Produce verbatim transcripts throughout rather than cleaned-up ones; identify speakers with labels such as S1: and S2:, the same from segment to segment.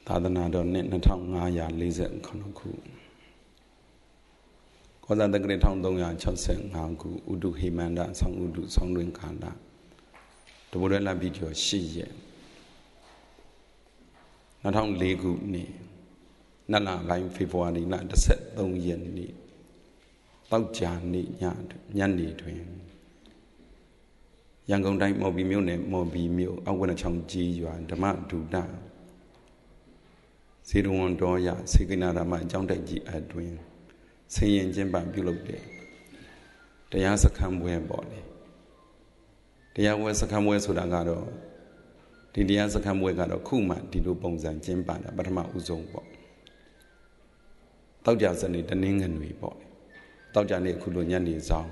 S1: သာသနာတော်နှစ်နှစ်ထောင်ငါးရာလေးဆယ်ခုနှစ်ခုကောဇာတက္ကရာတစ်ထောင်သုံးရာခြောက်ဆယ်ငါးခုဥဒုဟိမန္တဆောင်းဥဒုဆောင်းတွင်ခန္ဓာတဘုရလပိကျော်ရှိရဲ့နှစ်ထောင်လေးခုနှစ်နလပိုင်းဖေဖော်ဝါရီလတစ်ဆက်သုံးရက်နေ့တောက်ကြနေ့ညညနေတွင်ရန်ကုန်တိုင်းမော်ဘီမြို့နယ်မော်ဘီမြို့အောက်ဝနချောင်းကြီးရွာဓမ္မဒုဒဇေရဝံတော်ရစေကနာရမအကြောင်းတိုက်ကြီးအတွင်ဆင်ရင်ကျင်းပပြုလုပ်တဲ့တရားစခန်းပွဲပေါ့လေတရားပွဲစခန်းပွဲဆိုတာကတော့ဒီတရားစခန်းပွဲကတော့ခုမှဒီလိုပုံစံကျင်းပတာပထမဦးဆုံးပေါ့တောက်ကြစနေတနင်္ဂနွေပေါ့တောက်ကြနေ့ခုလိုညနေဆောင်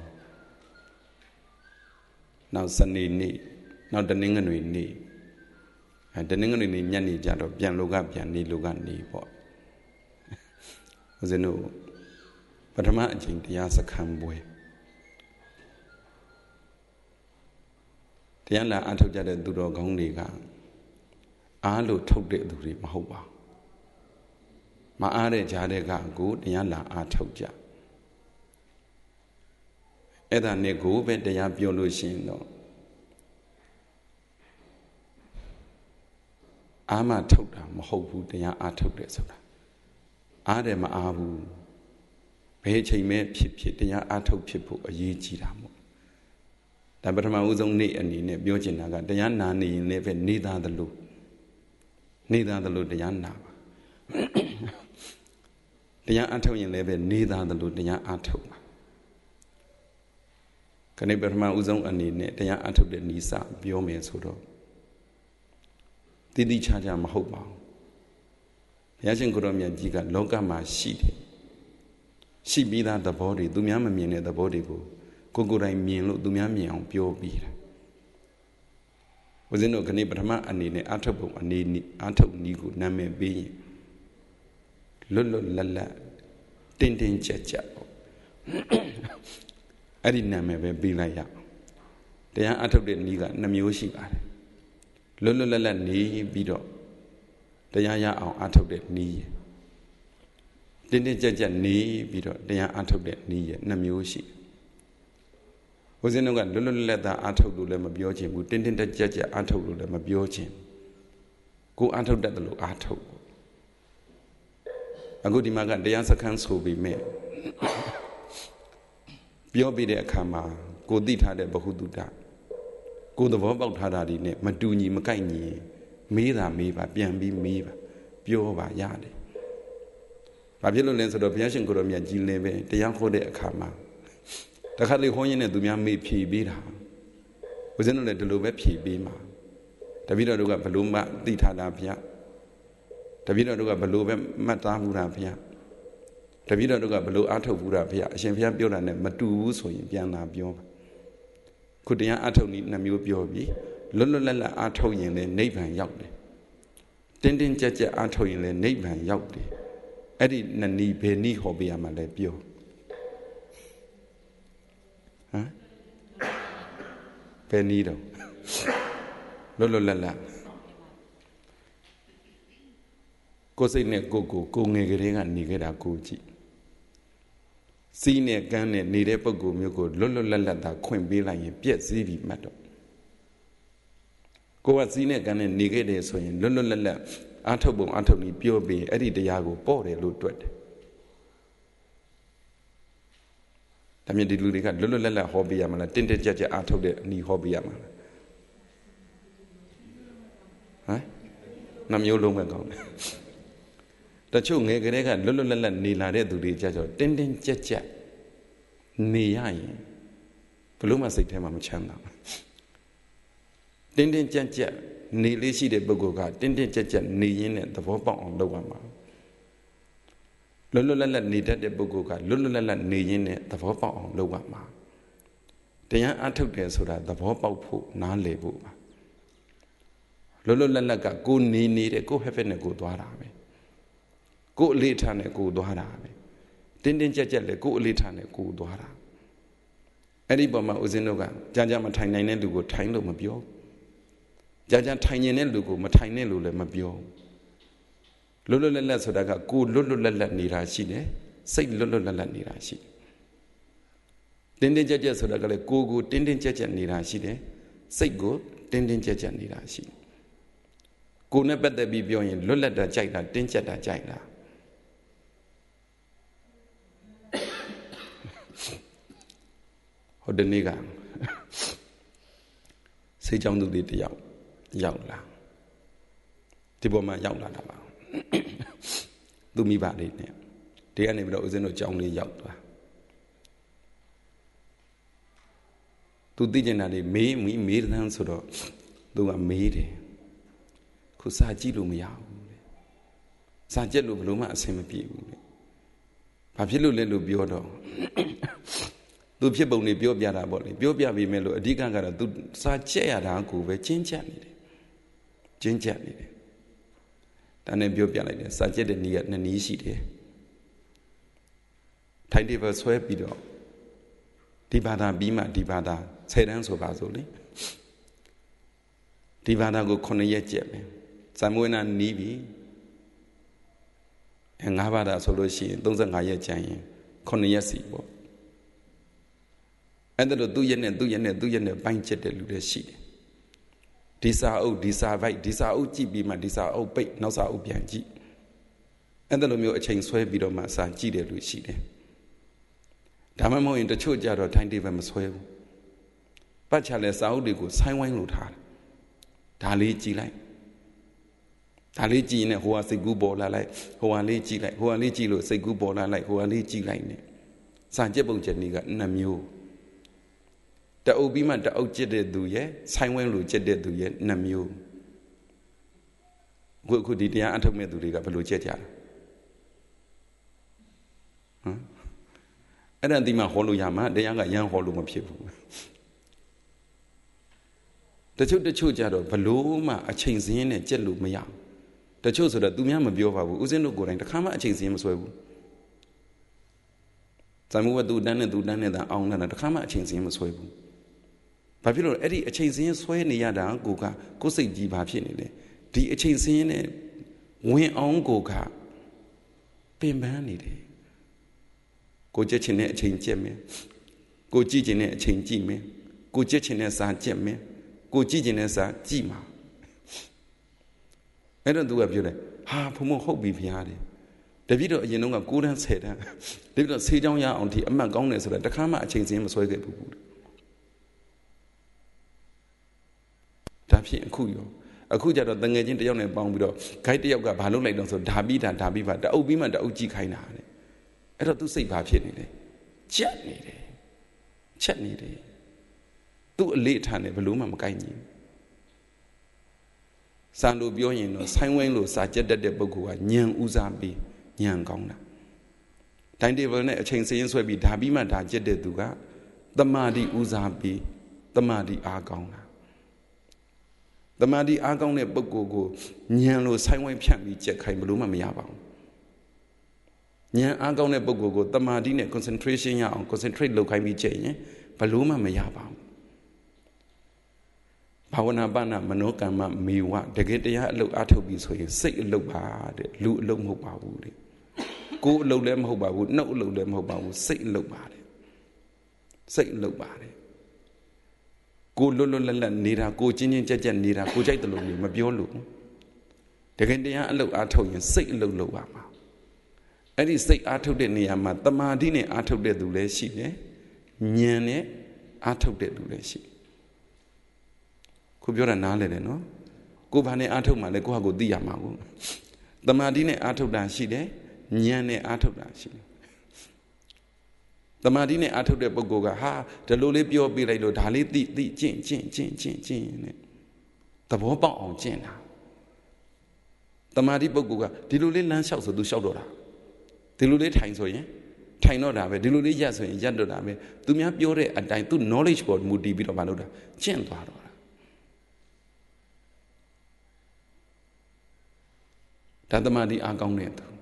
S1: နောက်စနေနေ့နောက်တနင်္ဂနွေနေ့အဲတနင်္ဂနွေနေ့ညနေကြတော့ပြန်လောကပြန်နေလောကနေပေါ့ဦးဇင်းတို့ပထမအချိန်တရားစခန်းပွဲတရားလာအထုတ်ကြတဲ့သူတော်ကောင်းတွေကအားလို့ထုတ်တဲ့သူတွေမဟုတ်ပါမအားတဲ့ကြားတဲ့ကကိုတရားလာအားထုတ်ကြအဲ့ဒါနဲ့ကိုပဲတရားပြောလို့ရှိရင်တော့အာမထုတ်တာမဟုတ်ဘူးတရားအားထုတ်တယ်ဆိုတာအားတယ်မအားဘူးဘယ်ချိန်မဲဖြစ်ဖြစ်တရားအားထုတ်ဖြစ်ဖို့အရေးကြီးတာမို့ဒါပထမဦးဆုံးနေ့အနေနဲ့ပြောချင်တာကတရားနာနေရင်လည်းပဲနေသားသလိုနေသားသလိုတရားနာပါတရားအားထုတ်ရင်လည်းပဲနေသားသလိုတရားအားထုတ်ပါခဏပထမဦးဆုံးအနေနဲ့တရားအားထုတ်တဲ့ဤစပြောမယ်ဆိုတော့တိတိကျကျမဟုတ်ပါဘူးဘုရားရှင်ကိုရောမြတ်ကြီးကလောကမှာရှိတယ်ရှိပြီးသားသဘောတွေသူများမမြင်တဲ့သဘောတွေကိုကိုယ်ကိုယ်တိုင်မြင်လို့သူများမြင်အောင်ပြောပြီးတာဦးဇင်းတို့ခဏပထမအနေနဲ့အာထုတ်ပုံအနေနဲ့အာထုတ်နည်းကိုနာမည်ပေးရင်လွတ်လွတ်လပ်လပ်တင်းတင်းကြပ်ကြပ်ပေါ့အဲ့ဒီနာမည်ပဲပေးလိုက်ရအောင်တရားအာထုတ်တဲ့နည်းကနှမျိုးရှိပါတယ်လွတ်လွတ်လပ်လပ်နေပြီးတော့တရားရအောင်အာထုတ်တဲ့နည်းတင်းတင်းကြပ်ကြပ်နေပြီးတော့တရားအာထုတ်တဲ့နည်းရနှမျိုးရှိဘုဇင်းတို့ကလွတ်လွတ်လပ်လပ်သာအာထုတ်လို့လည်းမပြောချင်ဘူးတင်းတင်းကြပ်ကြပ်အာထုတ်လို့လည်းမပြောချင်ကိုအာထုတ်တတ်တယ်လို့အာထုတ်အခုဒီမှာကတရားစခန်းဆိုပြီးမဲ့ပြောပြတဲ့အခါမှာကိုသိထားတဲ့ဘဟုတုတကိုသဘောပေါက်ထားတာဒီနဲ့မတူညီမကိုက်ညီမေးတာမေးပါပြန်ပြီးမေးပါပြောပါရတယ်ဘာဖြစ်လို့လဲဆိုတော့ဘုရားရှင်ကိုရောမြတ်ကြီးလည်းပဲတရားဟောတဲ့အခါမှာတခါလေဟောရင်းနဲ့သူများမေးဖြေပေးတာဦးဇင်းတို့လည်းဒီလိုပဲဖြေပေးမှာတပည့်တော်တို့ကဘလို့မှသိထားတာဘုရားတပည့်တော်တို့ကဘလို့ပဲမှတ်သားဘူးတာဘုရားတပည့်တော်တို့ကဘလို့အားထုတ်ဘူးတာဘုရားအရှင်ဘုရားပြောတာနဲ့မတူဘူးဆိုရင်ပြန်လာပြောပါခုတရားအားထုတ်နည်းနှမျိုးပြောပြီးလွတ်လွတ်လပ်လပ်အားထုတ်ရင်လည်းနိဗ္ဗာန်ရောက်တယ်တင်းတင်းကြပ်ကြပ်အားထုတ်ရင်လည်းနိဗ္ဗာန်ရောက်တယ်အဲ့ဒီနနည်းဘယ်နည်းဟောပေးရမှာလဲပြောဟမ်ဘယ်နည်းတော့လွတ်လွတ်လပ်လပ်ကိုယ်စိတ်နဲ့ကိုယ်ကိုကိုငယ်ကလေးကနေခဲ့တာကိုကြည့်စီးနဲ့ကန်းနဲ့နေတဲ့ပုံကိုမျိုးကိုလွတ်လွတ်လပ်လပ်သာခွင့်ပေးလိုက်ရင်ပြက်စည်းပြီးမှတ်တော့ကိုကစီးနဲ့ကန်းနဲ့နေခဲ့တယ်ဆိုရင်လွတ်လွတ်လပ်လပ်အာထုတ်ပုံအာထုတ်နည်းပြောပြီးအဲ့ဒီတရားကိုပေါ့တယ်လို့တွက်တယ်ဒါမြင်ဒီလူတွေကလွတ်လွတ်လပ်လပ်ဟောပေးရမှာလားတင်းတင်းကြပ်ကြပ်အာထုတ်တဲ့အနည်းဟောပေးရမှာလားဟမ်နှမျိုးလုံးပဲကောင်းတယ်တချို့ငယ်ကလေးကလွတ်လွတ်လပ်လပ်နေလာတဲ့သူတွေကြတော့တင်းတင်းကြပ်ကြပ်နေရရင်ဘလို့မှစိတ်ထဲမှာမချမ်းသာဘူးတင်းတင်းကြပ်ကြပ်နေလေးရှိတဲ့ပုဂ္ဂိုလ်ကတင်းတင်းကြပ်ကြပ်နေရင်းနဲ့သဘောပေါက်အောင်လုပ်ရမှာလွတ်လွတ်လပ်လပ်နေတတ်တဲ့ပုဂ္ဂိုလ်ကလွတ်လွတ်လပ်လပ်နေရင်းနဲ့သဘောပေါက်အောင်လုပ်ရမှာတရားအထုတ်တယ်ဆိုတာသဘောပေါက်ဖို့နားလည်ဖို့ပါလွတ်လွတ်လပ်လပ်ကကိုနေနေတဲ့ကိုဟက်ဖက်နဲ့ကိုသွားတာပဲကိုအလေးထားနဲ့ကိုသွားတာပဲတင်းတင်းကြပ်ကြပ်လေကိုအလေးထားနဲ့ကိုသွားတာအဲ့ဒီပုံမှာဦးဇင်းတို့ကကြာကြာမထိုင်နိုင်တဲ့လူကိုထိုင်လို့မပြောကြာကြာထိုင်နေတဲ့လူကိုမထိုင်နဲ့လို့လည်းမပြောလွတ်လွတ်လပ်လပ်ဆိုတာကကိုလွတ်လွတ်လပ်လပ်နေတာရှိတယ်စိတ်လွတ်လွတ်လပ်လပ်နေတာရှိတယ်တင်းတင်းကြပ်ကြပ်ဆိုတာကလည်းကိုကိုတင်းတင်းကြပ်ကြပ်နေတာရှိတယ်စိတ်ကိုတင်းတင်းကြပ်ကြပ်နေတာရှိတယ်ကိုနဲ့ပတ်သက်ပြီးပြောရင်လွတ်လပ်တာကြိုက်တာတင်းကြပ်တာကြိုက်တာဟိုဒီနေ့ကစိတ်ကြောင့်သူတွေတယောက်ရောက်လာဒီပေါ်မှာရောက်လာတာပါသူမိဘလေးနဲ့ဒီကနေပြီးတော့ဦးဇင်းတို့ကြောင်းလေးရောက်သွားသူသိကျင်တာလေးမေးမိမေးတယ်ဆိုတော့သူကမေးတယ်ခုစာကြည့်လို့မရဘူးလေစာကြက်လို့ဘယ်လိုမှအဆင်မပြေဘူးလေဘာဖြစ်လို့လဲလို့ပြောတော့သူဖြစ်ပုံလေးပြောပြတာပေါ့လေပြောပြပြီးမဲ့လို့အဓိကကတော့သူစာကြက်ရတာကိုပဲချင်းချက်နေတယ်ချင်းချက်နေတယ်ဒါနဲ့ပြောပြလိုက်တယ်စာကြက်တဲ့နည်းကနှစ်နည်းရှိတယ်ထိုင်တေဘဆွဲပြီးတော့ဒီဘာသာပြီးမှဒီဘာသာဆယ်တန်းဆိုပါစို့လေဒီဘာသာကိုခုနှစ်ရက်ကြက်မယ်ဇံမွေးနာနီးပြီအဲငါးဘာသာဆိုလို့ရှိရင်သုံးဆယ့်ငါးရက်ကျန်ရင်ခုနှစ်ရက်စီပေါ့အဲ့ဒါလို့သူ့ရက်နဲ့သူ့ရက်နဲ့သူ့ရက်နဲ့ပိုင်းချက်တဲ့လူတွေရှိတယ်ဒီစာအုပ်ဒီစာပိုက်ဒီစာအုပ်ကြည့်ပြီးမှဒီစာအုပ်ပိတ်နောက်စာအုပ်ပြန်ကြည့်အဲ့ဒါလိုမျိုးအချိန်ဆွဲပြီးတော့မှစာကြည့်တဲ့လူရှိတယ်ဒါမှမဟုတ်ရင်တချို့ကြတော့ထိုင်တေးပဲမဆွဲဘူးပတ်ချလဲစာအုပ်တွေကိုဆိုင်းဝိုင်းလို့ထားတယ်ဒါလေးကြည့်လိုက်ဒါလေးကြည့်ရင်ဟိုဟာစိတ်ကူးပေါ်လာလိုက်ဟိုဟာလေးကြည့်လိုက်ဟိုဟာလေးကြည့်လို့စိတ်ကူးပေါ်လာလိုက်ဟိုဟာလေးကြည့်လိုက်နဲ့စာကြက်ပုံချက်နည်းကနှစ်မျိုးတအုပ်ပြီးမှတအုပ်ကျစ်တဲ့သူရဲ့ဆိုင်းဝိုင်းလို့ကျစ်တဲ့သူရဲ့နှစ်မျိုးအခုအခုဒီတရားအထုတ်မဲ့သူတွေကဘယ်လိုကျက်ကြလဲဟမ်အဲ့ဒါဒီမှာဟောလို့ရမှာတရားကရမ်းဟောလို့မဖြစ်ဘူးတချို့တချို့ကြတော့ဘလို့မှအချိန်စင်းနဲ့ကြက်လို့မရဘူးတချို့ဆိုတော့သူများမပြောပါဘူးဦးဇင်းတို့ကိုယ်တိုင်တခါမှအချိန်စင်းမဆွဲဘူးဇာမှုကသူတန်းနဲ့သူတန်းနဲ့တာအောင်တာတခါမှအချိန်စင်းမဆွဲဘူးဘာဖြစ်လို့အဲ့ဒီအချိန်စင်းဆွဲနေရတာကိုကကိုယ်စိတ်ကြီးဘာဖြစ်နေလဲဒီအချိန်စင်းနဲ့ဝင်အောင်ကိုကပင်ပန်းနေတယ်ကိုကြက်ချင်တဲ့အချိန်ကြက်မယ်ကိုကြည့်ချင်တဲ့အချိန်ကြည့်မယ်ကိုကြက်ချင်တဲ့စာကြက်မယ်ကိုကြည့်ချင်တဲ့စာကြည့်မှာအဲ့တော့သူကပြောတယ်ဟာဘုံမဟုတ်ပြီဗျာတဲ့တပည့်တော်အရင်တုန်းကကိုးတန်းဆယ်တန်းတပည့်တော်ဆေးချောင်းရအောင်ဒီအမှတ်ကောင်းတယ်ဆိုတာတခါမှအချိန်စင်းမဆွဲခဲ့ဘူးဒါဖြင့်အခုရောအခုကြတော့တငယ်ချင်းတယောက်နဲ့ပေါင်းပြီးတော့ဂိုက်တယောက်ကဘာလုပ်လိုက်တော့ဆိုဓာပြီးတာဓာပြီးပါတအုပ်ပြီးမှတအုပ်ကြည့်ခိုင်းတာတဲ့အဲ့တော့သူစိတ်ဘာဖြစ်နေလဲချက်နေတယ်ချက်နေတယ်သူ့အလေးထားနဲ့ဘလို့မှမကိုက်ညီစံလို့ပြောရင်တော့ဆိုင်းဝိုင်းလို့စာကြက်တတ်တဲ့ပုဂ္ဂိုလ်ကညံဥစားပြီးညံကောင်းတာတိုင်တေဘယ်နဲ့အချိန်စင်းဆွဲပြီးဓာပြီးမှဓာကြက်တဲ့သူကတမာတိဥစားပြီးတမာတိအားကောင်းတာတမာတိအားကောင်းတဲ့ပုဂ္ဂိုလ်ကိုညံလို့ဆိုင်းဝိုင်းဖြန့်ပြီးကြက်ခိုင်းဘလို့မှမရပါဘူးဉာဏ်အားကောင်းတဲ့ပုဂ္ဂိုလ်ကိုတမာတိနဲ့ concentration ရအောင် concentrate လုပ်ခိုင်းပြီးကြည့်ရင်ဘလို့မှမရပါဘူးဘာဝနာပဏမနောကမ္မမေဝတကယ်တရားအလုပ်အားထုတ်ပြီးဆိုရင်စိတ်အလုပ်ပါတဲ့လူအလုပ်မဟုတ်ပါဘူးတဲ့ကိုယ်အလုပ်လည်းမဟုတ်ပါဘူးနှုတ်အလုပ်လည်းမဟုတ်ပါဘူးစိတ်အလုပ်ပါတဲ့စိတ်အလုပ်ပါတဲ့ကိုလွတ်လွတ်လပ်လပ်နေတာကိုချင်းချင်းကြက်ကြက်နေတာကိုကြိုက်တယ်လို့မပြောလို့တကယ်တရားအလုပ်အားထုတ်ရင်စိတ်အလုပ်လုပ်ပါမှာအဲ့ဒီစိတ်အားထုတ်တဲ့နေရာမှာတမာတိနဲ့အားထုတ်တဲ့သူလည်းရှိတယ်ဉာဏ်နဲ့အားထုတ်တဲ့သူလည်းရှိခုပြောတာနားလည်တယ်နော်ကိုဘာနဲ့အားထုတ်မှလဲကိုဟာကိုသိရမှာကိုတမာတိနဲ့အားထုတ်တာရှိတယ်ဉာဏ်နဲ့အားထုတ်တာရှိတယ်တမာတိနဲ့အားထုတ်တဲ့ပုဂ္ဂိုလ်ကဟာဒီလိုလေးပြောပြလိုက်လို့ဒါလေးသိသိကျင့်ကျင့်ကျင့်ကျင့်ကျင့်နဲ့သဘောပေါက်အောင်ကျင့်တာတမာတိပုဂ္ဂိုလ်ကဒီလိုလေးလမ်းလျှောက်ဆိုသူလျှောက်တော့တာဒီလိုလေးထိုင်ဆိုရင်ထိုင်တော့တာပဲဒီလိုလေးရက်ဆိုရင်ရက်တော့တာပဲသူများပြောတဲ့အတိုင်းသူ knowledge ပေါ်မူတည်ပြီးတော့မလုပ်တာကျင့်သွားတော့တာဒါတမာတိအားကောင်းတဲ့သူ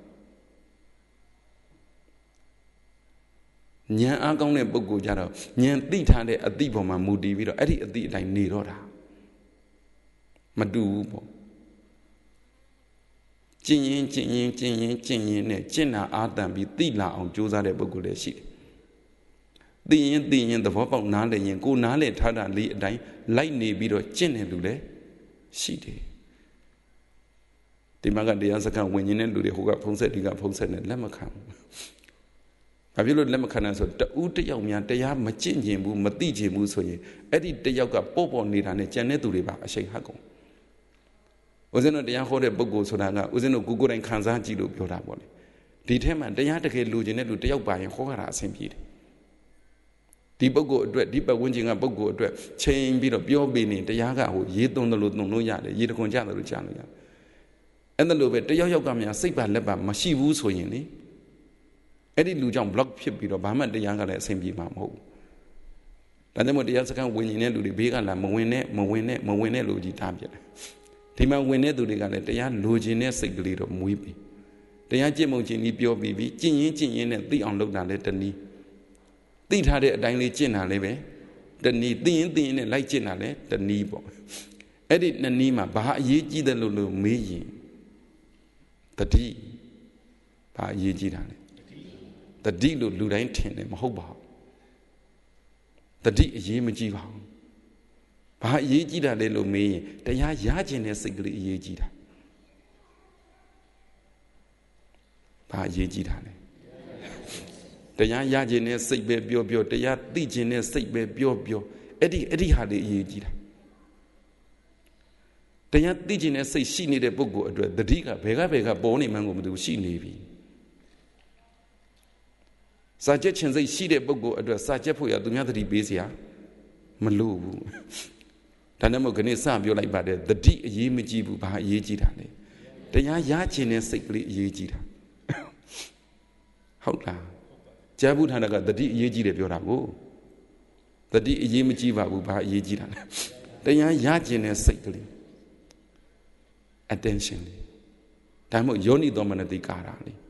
S1: ဉာဏ်အားကောင်းတဲ့ပုဂ္ဂိုလ်ကြတော့ဉာဏ်သိထားတဲ့အသိပေါ်မှာမူတည်ပြီးတော့အဲ့ဒီအသိအတိုင်းနေတော့တာမတူဘူးပေါ့ကျင့်ရင်ကျင့်ရင်ကျင့်ရင်ကျင့်ရင်နဲ့ကျင့်တာအာတန်ပြီးသိလာအောင်ကြိုးစားတဲ့ပုဂ္ဂိုလ်လည်းရှိတယ်သိရင်သိရင်သဘောပေါက်နားလည်ရင်ကိုနားလည်ထားတာလေးအတိုင်းလိုက်နေပြီးတော့ကျင့်တဲ့လူလည်းရှိတယ်ဒီမှာကတရားစခန်းဝင်ရင်တဲ့လူတွေဟိုကဖုံးဆက်ဒီကဖုံးဆက်နဲ့လက်မခံဘူးဘာဖြစ်လို့လက်မခံလဲဆိုတဦးတယောက်များတရားမကျင့်ကျင်ဘူးမသိကျင်ဘူးဆိုရင်အဲ့ဒီတယောက်ကပေါ့ပေါ့နေတာနဲ့ကြံတဲ့သူတွေပါအရှိန်ဟတ်ကုန်ဦးဇင်းတို့တရားဟောတဲ့ပုဂ္ဂိုလ်ဆိုတာကဦးဇင်းတို့ကိုယ်ကိုယ်တိုင်ခံစားကြည့်လို့ပြောတာပေါ့လေဒီထဲမှာတရားတကယ်လူကျင်တဲ့လူတယောက်ပါရင်ဟောရတာအဆင်ပြေတယ်ဒီပုဂ္ဂိုလ်အတွက်ဒီပတ်ဝန်းကျင်ကပုဂ္ဂိုလ်အတွက်ချိန်ပြီးတော့ပြောပေးနေတရားကဟိုရေးသွန်းတယ်လို့သွန်းလို့ရတယ်ရေးတခွန်ကြတယ်လို့ကြားလို့ရတယ်အဲ့ဒါလိုပဲတယောက်ယောက်ကများစိတ်ပါလက်ပါမရှိဘူးဆိုရင်လေအဲ့ဒီလူကြောင့် block ဖြစ်ပြီးတော့ဘာမှတရားကလည်းအဆင်ပြေမှာမဟုတ်ဘူးဒါကြောင့်မို့တရားစခန်းဝင်နေတဲ့လူတွေဘေးကလာမဝင်နဲ့မဝင်နဲ့မဝင်နဲ့လို့ကြီးထားပြတယ်ဒီမှာဝင်တဲ့သူတွေကလည်းတရားလိုချင်တဲ့စိတ်ကလေးတော့မွေးပြီတရားကျင့်မုံချင်းကြီးပြောပြီးပြီကျင့်ရင်ကျင့်ရင်နဲ့သိအောင်လုပ်တာလည်းတနည်းသိထားတဲ့အတိုင်းလေးကျင့်တာလည်းပဲတနည်းသိရင်သိရင်နဲ့လိုက်ကျင့်တာလည်းတနည်းပေါ့အဲ့ဒီနှစ်နည်းမှာဘာအရေးကြီးတယ်လို့လို့မေးရင်တတိဘာအရေးကြီးတာလဲတတိလို့လူတိုင်းထင်တယ်မဟုတ်ပါဘူးတတိအရေးမကြီးပါဘူးဘာအရေးကြီးတာလဲလို့မေးရင်တရားရခြင်းတဲ့စိတ်ကလေးအရေးကြီးတာဘာအရေးကြီးတာလဲတရားရခြင်းတဲ့စိတ်ပဲပြောပြောတရားသိခြင်းတဲ့စိတ်ပဲပြောပြောအဲ့ဒီအဲ့ဒီဟာလေးအရေးကြီးတာတရားသိခြင်းတဲ့စိတ်ရှိနေတဲ့ပုဂ္ဂိုလ်အတွက်တတိကဘယ်ကဘယ်ကပေါ်နေမှန်းကိုမသိဘူးရှိနေပြီစာချက်ခြင်းစိတ်ရှိတဲ့ပုဂ္ဂိုလ်အတွက်စာချက်ဖို့ရသူများတတိပေးစရာမလိုဘူးဒါနဲ့မို့ခဏစပြောလိုက်ပါတယ်တတိအရေးမကြီးဘူးဘာအရေးကြီးတာလဲတရားရခြင်းတဲ့စိတ်ကလေးအရေးကြီးတာဟုတ်လားကြားဘူးထာဏကတတိအရေးကြီးတယ်ပြောတာကိုတတိအရေးမကြီးပါဘူးဘာအရေးကြီးတာလဲတရားရခြင်းတဲ့စိတ်ကလေး attention လေးဒါမှမဟုတ်ယောနိသောမနတိကာရလေး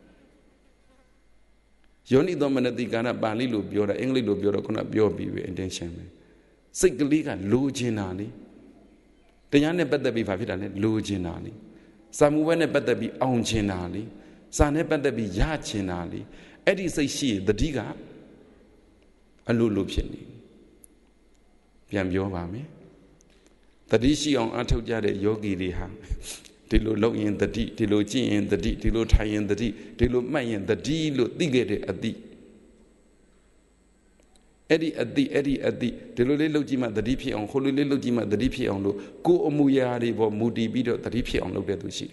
S1: ယောနိသောမနတိကာရပါဠိလိုပြောတာအင်္ဂလိပ်လိုပြောတော့ခုနပြောပြီးပဲ attention ပဲစိတ်ကလေးကလိုချင်တာလေတရားနဲ့ပတ်သက်ပြီးဘာဖြစ်တာလဲလိုချင်တာလေစာမှုဘဲနဲ့ပတ်သက်ပြီးအောင်ချင်တာလေစာနဲ့ပတ်သက်ပြီးရချင်တာလေအဲ့ဒီစိတ်ရှိရင်တတိကအလိုလိုဖြစ်နေပြန်ပြောပါမယ်တတိရှိအောင်အထောက်ကြတဲ့ယောဂီတွေဟာဒီလိုလုပ်ရင်တတိဒီလိုကျင့်ရင်တတိဒီလိုထိုင်ရင်တတိဒီလိုမှတ်ရင်တတိလို့သိခဲ့တဲ့အတိအဲ့ဒီအတိအဲ့ဒီအတိဒီလိုလေးလုပ်ကြည့်မှတတိဖြစ်အောင်ခိုလိုလေးလုပ်ကြည့်မှတတိဖြစ်အောင်လို့ကိုယ်အမူအရာတွေပေါ်မူတည်ပြီးတော့တတိဖြစ်အောင်လုပ်တဲ့သူရှိတယ်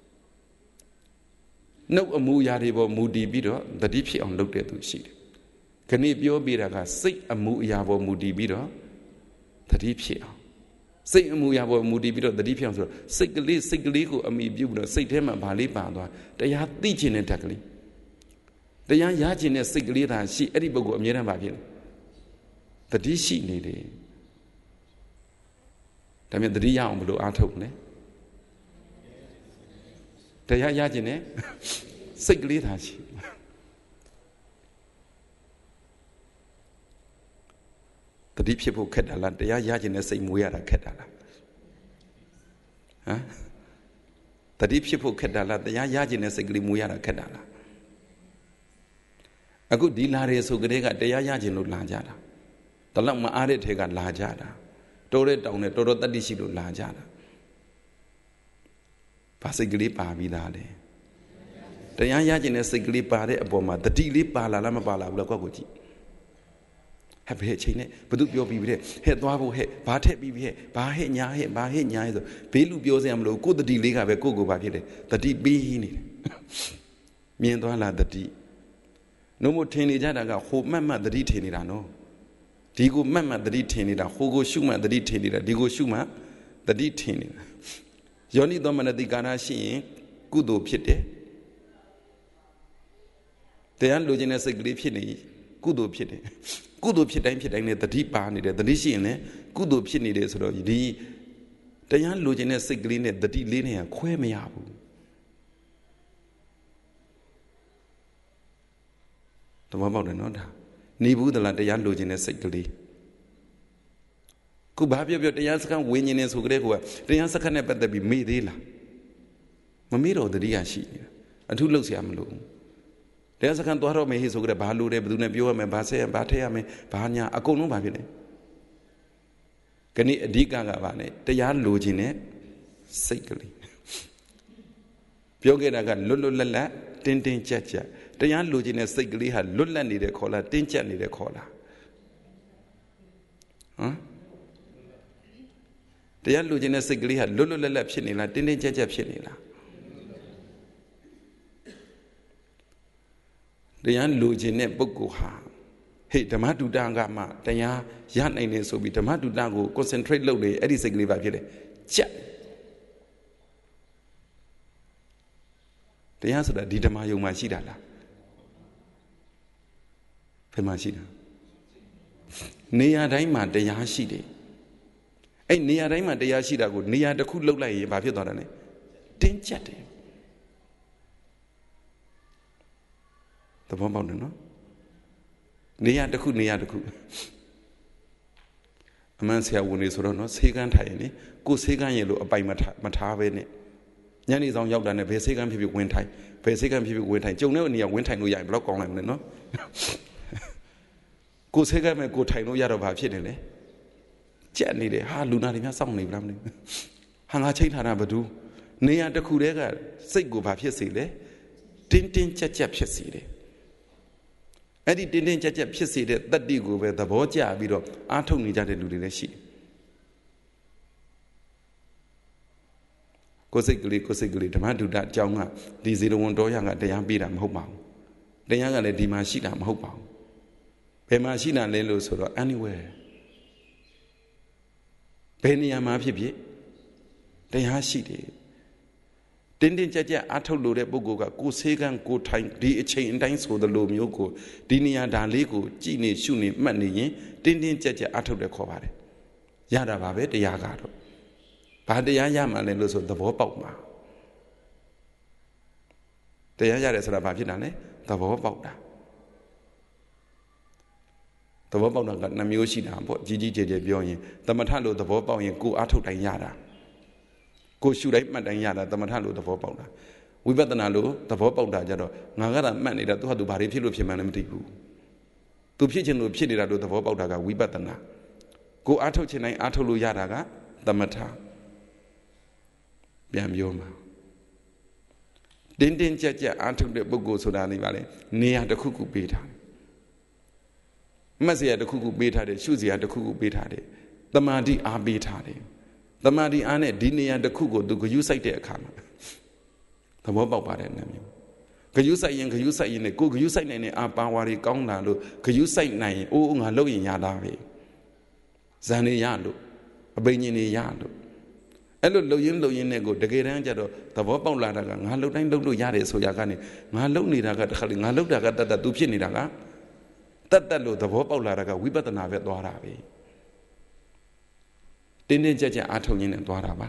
S1: နှုတ်အမူအရာတွေပေါ်မူတည်ပြီးတော့တတိဖြစ်အောင်လုပ်တဲ့သူရှိတယ်ခဏပြောပြတာကစိတ်အမူအရာပေါ်မူတည်ပြီးတော့တတိဖြစ်အောင်စိတ်အမူအရာပေါ်မူတည်ပြီးတော့တတိဖြစ်အောင်ဆိုတော့စိတ်ကလေးစိတ်ကလေးကိုအမိပြုပြီးတော့စိတ်ထဲမှာဗာလေးပါသွားတရားသိခြင်းတဲ့ဓာတ်ကလေးတရားရခြင်းတဲ့စိတ်ကလေးသာရှိအဲ့ဒီပုဂ္ဂိုလ်အမြဲတမ်းဗာဖြစ်တယ်တတိရှိနေတယ်ဒါမြင်တတိရအောင်ဘယ်လိုအားထုတ်လဲတရားရခြင်းနဲ့စိတ်ကလေးသာရှိတတိဖြစ်ဖို့ခက်တာလားတရားရခြင်းနဲ့စိတ်မွေးရတာခက်တာလားဟမ်တတိဖြစ်ဖို့ခက်တာလားတရားရခြင်းနဲ့စိတ်ကလေးမွေးရတာခက်တာလားအခုဒီလာရဲဆိုကြတဲ့ကတရားရခြင်းလို့လာကြတာတလောက်မအားတဲ့ထဲကလာကြတာတော်တဲ့တောင်နဲ့တော်တော်တတိရှိလို့လာကြတာဘာစိတ်ကလေးပါပြီးသားလဲတရားရခြင်းနဲ့စိတ်ကလေးပါတဲ့အပေါ်မှာတတိလေးပါလာလားမပါလာဘူးလားကောက်ကိုကြည့်ဟဲ့ဘယ်ချိန်နဲ့ဘသူပြောပြီးပြီတဲ့ဟဲ့သွားဖို့ဟဲ့ဘာထက်ပြီးပြီဟဲ့ဘာဟဲ့ညာဟဲ့ဘာဟဲ့ညာဟဲ့ဆိုဘေးလူပြောစရာမလိုကိုယ်တတိလေးကပဲကိုယ့်ကိုယ်ဘာဖြစ်တယ်တတိပြီးနေတယ်မြင်သွားလားတတိနှုတ်မထင်နေကြတာကဟိုမှတ်မှတ်တတိထင်နေတာနော်ဒီကိုမှတ်မှတ်တတိထင်နေတာဟိုကိုရှုမှတ်တတိထင်နေတာဒီကိုရှုမှတ်တတိထင်နေတာယောနိသောမနတိကာရရှိရင်ကုသိုလ်ဖြစ်တယ်တရားလိုချင်တဲ့စိတ်ကလေးဖြစ်နေကုသိုလ်ဖြစ်တယ်ကုသိုလ်ဖြစ်တိုင်းဖြစ်တိုင်းနဲ့တတိပါနေတယ်တတိရှိရင်လည်းကုသိုလ်ဖြစ်နေတယ်ဆိုတော့ဒီတရားလိုချင်တဲ့စိတ်ကလေးနဲ့တတိလေးနဲ့ခွဲမရဘူးတမပေါက်တယ်နော်ဒါနေဘူးသလားတရားလိုချင်တဲ့စိတ်ကလေးခုဘာပြောပြောတရားစခန်းဝิญဉ်နေဆိုကြတဲ့ကွာတရားစခန်းနဲ့ပတ်သက်ပြီးမေ့သေးလားမမမေ့တော့တတိယရှိနေတာအထူးလုပ်เสียမလို့တရားစခန်းသွားတော့မေးဟိဆိုကြတယ်ဘာလို့လဲဘယ်သူနဲ့ပြောရမယ်ဘာဆက်ရဘာထည့်ရမယ်ဘာညာအကုန်လုံးဘာဖြစ်လဲခဏအဓိကကပါနဲ့တရားလိုချင်တဲ့စိတ်ကလေးပြောခဲ့တာကလွတ်လွတ်လပ်လပ်တင်းတင်းကြပ်ကြပ်တရားလိုချင်တဲ့စိတ်ကလေးဟာလွတ်လပ်နေတဲ့ခေါ်လားတင်းကြပ်နေတဲ့ခေါ်လားဟမ်တရားလိုချင်တဲ့စိတ်ကလေးဟာလွတ်လွတ်လပ်လပ်ဖြစ်နေလားတင်းတင်းကြပ်ကြပ်ဖြစ်နေလားတရားလိုချင်တဲ့ပုဂ္ဂိုလ်ဟာဟေ့ဓမ္မတုတ္တကမှတရားရနိုင်နေဆိုပြီးဓမ္မတုတ္တကို concentrate လုပ်လေအဲ့ဒီစိတ်ကလေးပါဖြစ်တယ်ကြက်တရားဆိုတာဒီဓမ္မယုံမှာရှိတာလားဘယ်မှာရှိတာနေရာတိုင်းမှာတရားရှိတယ်အဲ့နေရာတိုင်းမှာတရားရှိတာကိုနေရာတစ်ခုလှုပ်လိုက်ရင်ဘာဖြစ်သွားတယ်လဲတင်းကျပ်တယ်သဘောပေါက်တယ်နော်နေရာတစ်ခုနေရာတစ်ခုအမှန်ဆရာဝန်တွေဆိုတော့နော်ဆေးကန်းထိုင်ရင်လေကိုဆေးကန်းရင်လို့အပိုင်မထားမထားပဲနဲ့ညနေဆောင်ရောက်တာနဲ့ဘယ်ဆေးကန်းဖြစ်ဖြစ်ဝင်ထိုင်ဘယ်ဆေးကန်းဖြစ်ဖြစ်ဝင်ထိုင်ကြုံတဲ့နေရာဝင်ထိုင်လို့ရရင်ဘယ်တော့ကောင်းလိုက်မလဲနော်ကိုဆေးကန်းမဲ့ကိုထိုင်လို့ရတော့ဘာဖြစ်နေလဲကြက်နေတယ်ဟာလူနာတွေများစောင့်နေဗလားမသိဘူးဟာငါချိန်ထားတာဘာလို့နေရာတစ်ခုတည်းကစိတ်ကိုဘာဖြစ်စေလဲတင်းတင်းကြပ်ကြပ်ဖြစ်စေတယ်အဲ့ဒီတင်းတင်းကြပ်ကြပ်ဖြစ်စေတဲ့တတ္တိကိုပဲသဘောကျပြီးတော့အားထုတ်နေကြတဲ့လူတွေလည်းရှိတယ်ကိုစိတ်ကလေးကိုစိတ်ကလေးဓမ္မဒုဒ္ဒအကြောင်းကဒီဇေရဝံတော်ရကတရားပေးတာမဟုတ်ပါဘူးတရားကလည်းဒီမှာရှိတာမဟုတ်ပါဘူးဘယ်မှာရှိတာလဲလို့ဆိုတော့ anywhere ဘယ်နေရာမှာဖြစ်ဖြစ်တရားရှိတယ်တင်းတင်းကြပ်ကြပ်အားထုတ်လို့တဲ့ပုဂ္ဂိုလ်ကကိုဆေးကန်းကိုထိုင်ဒီအချိန်အတိုင်းဆိုသလိုမျိုးကိုဒီနေရာဒါလေးကိုကြည်နေရှုနေမှတ်နေရင်တင်းတင်းကြပ်ကြပ်အားထုတ်တယ်ခေါ်ပါတယ်ရတာပါပဲတရားကတော့ဘာတရားရမှလဲလို့ဆိုသဘောပေါက်မှာတရားရတယ်ဆိုတာဘာဖြစ်တာလဲသဘောပေါက်တာသဘောပေါက်တာကနှမျိုးရှိတာပေါ့ကြီးကြီးကျယ်ကျယ်ပြောရင်သမထလို့သဘောပေါက်ရင်ကိုအားထုတ်တိုင်းရတာကိုရှုတိုင်းမှတ်တိုင်းရတာသမထလို့သဘောပေါက်တာဝိပဿနာလို့သဘောပေါက်တာကြတော့ငါကတာမှတ်နေတာသူဟာသူဘာတွေဖြစ်လို့ဖြစ်မှန်းလည်းမသိဘူးသူဖြစ်ခြင်းလို့ဖြစ်နေတာလို့သဘောပေါက်တာကဝိပဿနာကိုအားထုတ်ခြင်းတိုင်းအားထုတ်လို့ရတာကသမထပြန်ပြောမှာတင်းတင်းကြပ်ကြပ်အားထုတ်တဲ့ပုဂ္ဂိုလ်ဆိုတာနေပါလေနေရာတစ်ခုခုပေးထားတယ်မှတ်စရာတစ်ခုခုပေးထားတယ်ရှုစရာတစ်ခုခုပေးထားတယ်တမာတိအားပေးထားတယ်တမာတိအားနဲ့ဒီနေရာတစ်ခုကိုသူဂယုစိုက်တဲ့အခါမှာသဘောပေါက်ပါတယ်နာမျိုးဂယုစိုက်ရင်ဂယုစိုက်ရင်နဲ့ကိုဂယုစိုက်နိုင်တဲ့အာပါဝါတွေကောင်းလာလို့ဂယုစိုက်နိုင်ရင်အိုးငါလှုပ်ရင်ရတာပဲဇန်နေရလို့အပိညာဉ်နေရလို့အဲ့လိုလှုပ်ရင်လှုပ်ရင်နဲ့ကိုတကယ်တမ်းကျတော့သဘောပေါက်လာတာကငါလှုပ်တိုင်းလှုပ်လို့ရတယ်ဆိုရကနေငါလှုပ်နေတာကတခါလေငါလှုပ်တာကတတ်တတ်သူဖြစ်နေတာကတတ်တတ်လို့သဘောပေါက်လာတာကဝိပဿနာပဲသွားတာပဲတင်းတင်းကြပ်ကြပ်အားထုတ်ရင်းနဲ့သွားတာပါ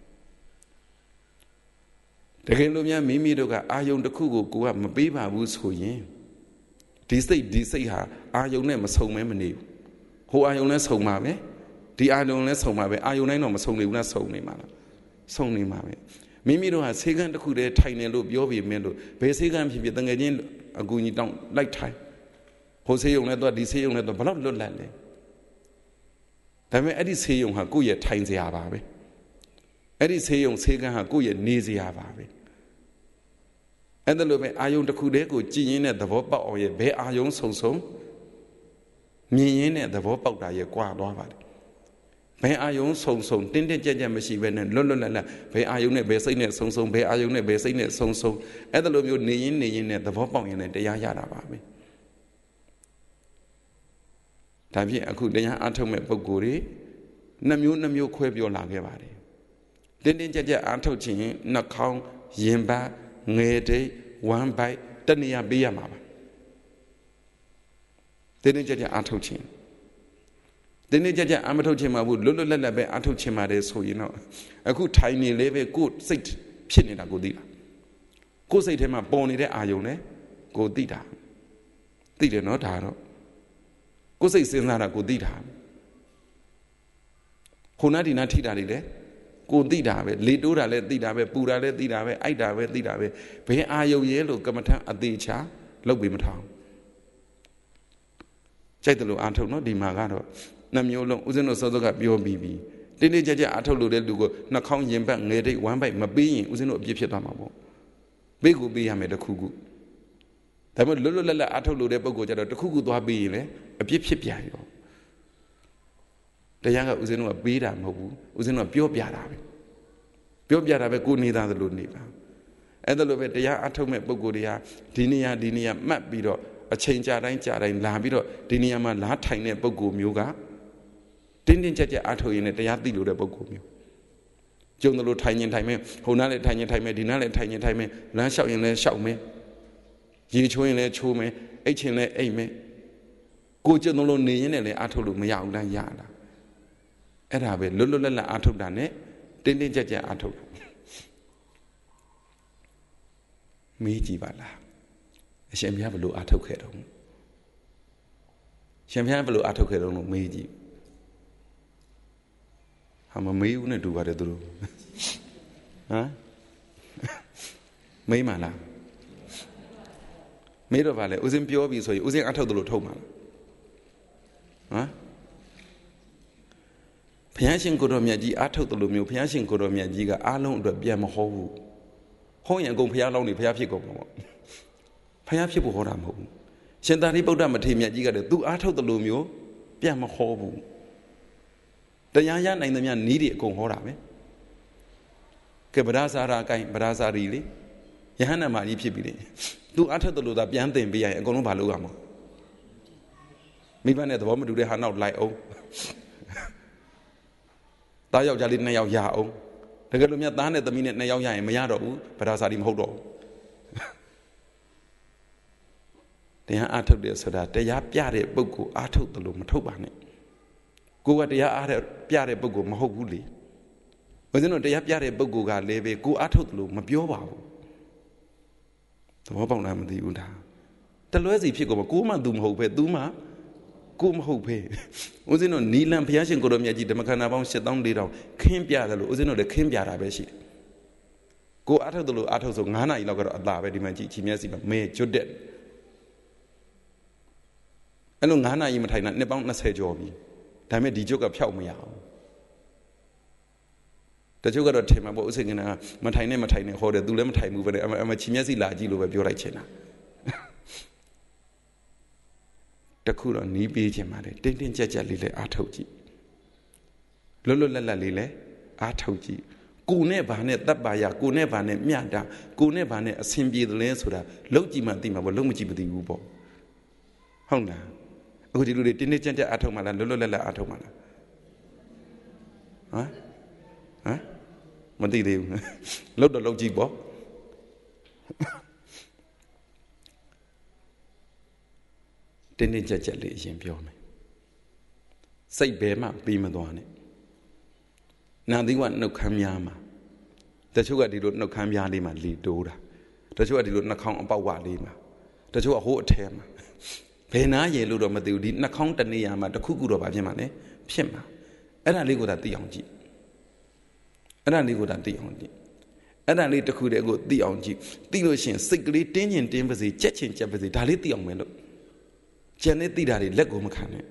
S1: တကယ်လို့များမိမိတို့ကအာယုံတစ်ခုကိုကိုကမပေးပါဘူးဆိုရင်ဒီစိတ်ဒီစိတ်ဟာအာယုံနဲ့မဆုံမဲမနေဘူးဟိုအာယုံနဲ့ဆုံမှာပဲဒီအာယုံနဲ့ဆုံမှာပဲအာယုံတိုင်းတော့မဆုံနေဘူးလားဆုံနေမှာလားဆုံနေမှာပဲမိမိတို့ဟာဆေးကန်းတစ်ခုတည်းထိုင်နေလို့ပြောပြီးမင်းတို့ဘယ်ဆေးကန်းဖြစ်ဖြစ်တငယ်ချင်းအကူကြီးတောင်းလိုက်ထိုင်ဟိုဆေးရုံနဲ့တော့ဒီဆေးရုံနဲ့တော့ဘလောက်လွတ်လပ်လဲဒါပေမဲ့အဲ့ဒီဆေးရုံဟာကိုယ့်ရဲ့ထိုင်စရာပါပဲအဲ့ဒီဆေးရုံဆေးကန်းဟာကိုယ့်ရဲ့နေစရာပါပဲအဲ့ဒါလိုပဲအာယုံတစ်ခုတည်းကိုကြည်ရင်းတဲ့သဘောပေါက်အောင်ရဲ့ဘယ်အာယုံဆုံဆုံမြင်ရင်းတဲ့သဘောပေါက်တာရဲ့ကွာသွားပါတယ်ဘယ်အာယုံဆုံဆုံတင်းတင်းကြပ်ကြပ်မရှိဘဲနဲ့လွတ်လွတ်လပ်လပ်ဘယ်အာယုံနဲ့ဘယ်စိတ်နဲ့ဆုံဆုံဘယ်အာယုံနဲ့ဘယ်စိတ်နဲ့ဆုံဆုံအဲ့ဒါလိုမျိုးနေရင်းနေရင်းနဲ့သဘောပေါက်ရင်လည်းတရားရတာပါပဲဒါဖြင့်အခုတရားအားထုတ်မဲ့ပုဂ္ဂိုလ်တွေနှမျိုးနှမျိုးခွဲပြောလာခဲ့ပါတယ်တင်းတင်းကြပ်ကြပ်အားထုတ်ခြင်းနှာခေါင်းရင်ပတ်ငယ်တိတ်ဝမ်းပိုက်တဏှာပေးရမှာပါတင်းတင်းကြပ်ကြပ်အားထုတ်ခြင်းတင်းတင်းကြပ်ကြပ်အားမထုတ်ခြင်းမှာဘူးလွတ်လွတ်လပ်လပ်ပဲအားထုတ်ခြင်းပါတယ်ဆိုရင်တော့အခုထိုင်နေလေပဲကိုယ်စိတ်ဖြစ်နေတာကိုသိတာကိုယ်စိတ်ထဲမှာပေါ်နေတဲ့အာယုံနဲ့ကိုသိတာသိတယ်နော်ဒါတော့ကိုယ်စိတ်စဉ်းစားတာကိုသိတာခုနဒီနာထိတာတွေလေကိုသိတာပဲလေတိုးတာလည်းသိတာပဲပူတာလည်းသိတာပဲအိုက်တာပဲသိတာပဲဘယ်အာယုံရဲလို့ကမ္မထအသေးချာလုပ်ပြီးမထောင်ကြိုက်တယ်လို့အာထုတ်နော်ဒီမှာကတော့နှမျိုးလုံးဦးဇင်းတို့စောစောကပြောပြီးပြီတင်းတင်းကြပ်ကြပ်အာထုတ်လို့တဲ့လူကိုနှာခေါင်းရင်ပတ်ငယ်တိတ်ဝမ်းပိုက်မပေးရင်ဦးဇင်းတို့အပြစ်ဖြစ်သွားမှာပေါ့ဘေးကိုပေးရမယ်တခုခုဒါပေမဲ့လွတ်လွတ်လပ်လပ်အာထုတ်လို့တဲ့ပုံကိုကြတော့တခုခုသွားပေးရင်လည်းအပြစ်ဖြစ်ပြန်ရောတရားကဦးဇင်းတို့ကပေးတာမဟုတ်ဘူးဦးဇင်းတို့ကပြောပြတာပဲပြောပြတာပဲကိုနေသားသလိုနေပါအဲ့ဒါလိုပဲတရားအထုတ်မဲ့ပုဂ္ဂိုလ်တွေကဒီနေရာဒီနေရာမှတ်ပြီးတော့အချိန်ကြာတိုင်းကြာတိုင်းလာပြီးတော့ဒီနေရာမှာလာထိုင်တဲ့ပုဂ္ဂိုလ်မျိုးကတင်းတင်းကြပ်ကြပ်အထုတ်ရင်လည်းတရားသိလို့တဲ့ပုဂ္ဂိုလ်မျိုးကျုံတယ်လို့ထိုင်ရင်ထိုင်မယ်ဟိုနားလည်းထိုင်ရင်ထိုင်မယ်ဒီနားလည်းထိုင်ရင်ထိုင်မယ်လမ်းလျှောက်ရင်လည်းလျှောက်မယ်ရေချိုးရင်လည်းချိုးမယ်အိတ်ချင်လည်းအိတ်မယ်ကိုကျုံတယ်လို့နေရင်လည်းအထုတ်လို့မရဘူးလားရလားအဲ့ဒါပဲလွတ်လွတ်လပ်လပ်အထုတ်တာနဲ့တင်းတင်းကြပ်ကြပ်အထုတ်တာမေးကြည့်ပါလားအရှင်ဘုရားဘယ်လိုအထုတ်ခဲ့တော့ရှင်ဘုရားဘယ်လိုအထုတ်ခဲ့တော့လို့မေးကြည့်ဟာမမေးဘူးနဲ့တူပါတယ်သူတို့ဟမ်မေးမှလားမေးတော့ဗာလေဦးစင်းပြောပြီဆိုရင်ဦးစင်းအထုတ်တယ်လို့ထုတ်မှာလားဟမ်ဘုရားရှင်ကိုတော်မြတ်ကြီးအားထုတ်တယ်လို့မျိုးဘုရားရှင်ကိုတော်မြတ်ကြီးကအားလုံးအတွက်ပြန်မဟောဘူးဟောရင်အကုန်ဘုရားလောင်းနေဘုရားဖြစ်ကုန်မှာပေါ့ဘုရားဖြစ်ဖို့ဟောတာမဟုတ်ဘူးရှင်သာရိပုတ္တမထေရမြတ်ကြီးကလည်းသူအားထုတ်တယ်လို့မျိုးပြန်မဟောဘူးတရားရနိုင်သမျှနီးတွေအကုန်ဟောတာပဲကဲဗဒ္ဒစာရာကိုင်းဗဒ္ဒစာရီလေယဟန္တာမကြီးဖြစ်ပြီလေသူအားထုတ်တယ်လို့သာပြန်သင်ပေးရရင်အကုန်လုံးမလုပ်ရမှာမိဘနဲ့သဘောမတူတဲ့ဟာနောက်လိုက်အောင်သားယောက်ျားလေးနှစ်ယောက်ရအောင်တကယ်လို့မြတ်သားနဲ့သမီးနဲ့နှစ်ယောက်ရရင်မရတော့ဘူးဗဒ္ဒစာရီမဟုတ်တော့ဘူးတရားအားထုတ်တယ်ဆိုတာတရားပြတဲ့ပုဂ္ဂိုလ်အားထုတ်တယ်လို့မထုတ်ပါနဲ့ကိုကတရားအားတဲ့ပြတဲ့ပုဂ္ဂိုလ်မဟုတ်ဘူးလေဘယ်စင်းတော့တရားပြတဲ့ပုဂ္ဂိုလ်ကလည်းပဲကိုအားထုတ်တယ်လို့မပြောပါဘူးသဘောပေါက်လားမသိဘူးဒါတလွဲစီဖြစ်ကုန်မှာကိုမှသူမဟုတ်ပဲသူမှကိုမဟုတ်ပဲဦးဇင်းတို့နီလန်ဘုရားရှင်ကိုတော်မြတ်ကြီးဓမ္မခန္ဓာပေါင်းရှစ်သောင်းလေးထောင်ခင်းပြတယ်လို့ဦးဇင်းတို့လည်းခင်းပြတာပဲရှိတယ်ကိုအားထုတ်တယ်လို့အားထုတ်ဆိုငါးနာရီလောက်ကတော့အသာပဲဒီမှာကြည့်ချီမျက်စိမှာမဲကျွတ်တဲ့အဲ့လိုငါးနာရီမထိုင်တာနှစ်ပေါင်းနှစ်ဆယ်ကျော်ပြီဒါပေမဲ့ဒီကျွတ်ကဖျောက်မရအောင်တချို့ကတော့ထင်မှာပေါ့ဥစ္စာကနာမထိုင်နဲ့မထိုင်နဲ့ဟောတယ်သူလည်းမထိုင်ဘူးပဲအမချီမျက်စိလာကြည့်လို့ပဲပြောလိုက်ချင်တာတခုတော့နီးပေးခြင်းပါလေတင်းတင်းကြပ်ကြပ်လေးလည်းအားထုတ်ကြည့်လွတ်လွတ်လပ်လပ်လေးလည်းအားထုတ်ကြည့်ကိုနဲ့ဘာနဲ့တပ်ပါရကိုနဲ့ဘာနဲ့မြတ်တာကိုနဲ့ဘာနဲ့အဆင်ပြေတယ်လဲဆိုတာလုံးကြည့်မှသိမှာပေါ့လုံးမကြည့်မသိဘူးပေါ့ဟုတ်လားအခုဒီလူတွေတင်းတင်းကြပ်ကြပ်အားထုတ်မှလားလွတ်လွတ်လပ်လပ်အားထုတ်မှလားဟမ်ဟမ်မသိသေးဘူးလုံးတော့လုံးကြည့်ပေါ့တင်းတင်းကြပ်ကြပ်လေးအရင်ပြောမယ်စိတ်ဘယ်မှပြီးမသွားနဲ့နာသီဝနှုတ်ခမ်းများမှာတချို့ကဒီလိုနှုတ်ခမ်းများလေးမှာလီတိုးတာတချို့ကဒီလိုနှာခေါင်းအပေါက်ဝလေးမှာတချို့ကဟိုးအထဲမှာဘယ်နာရည်လို့တော့မသိဘူးဒီနှာခေါင်းတနေရာမှာတစ်ခုခုတော့ဗာဖြစ်မှာလဲဖြစ်မှာအဲ့ဒါလေးကိုသာသိအောင်ကြည့်အဲ့ဒါလေးကိုသာသိအောင်ကြည့်အဲ့ဒါလေးတစ်ခုတည်းကိုသိအောင်ကြည့်သိလို့ရှိရင်စိတ်ကလေးတင်းကျင်တင်းပါစေကြက်ချင်ကြက်ပါစေဒါလေးသိအောင်မယ်လို့ကျန်တဲ့သိတာတွေလက်ကိုမခံနဲ့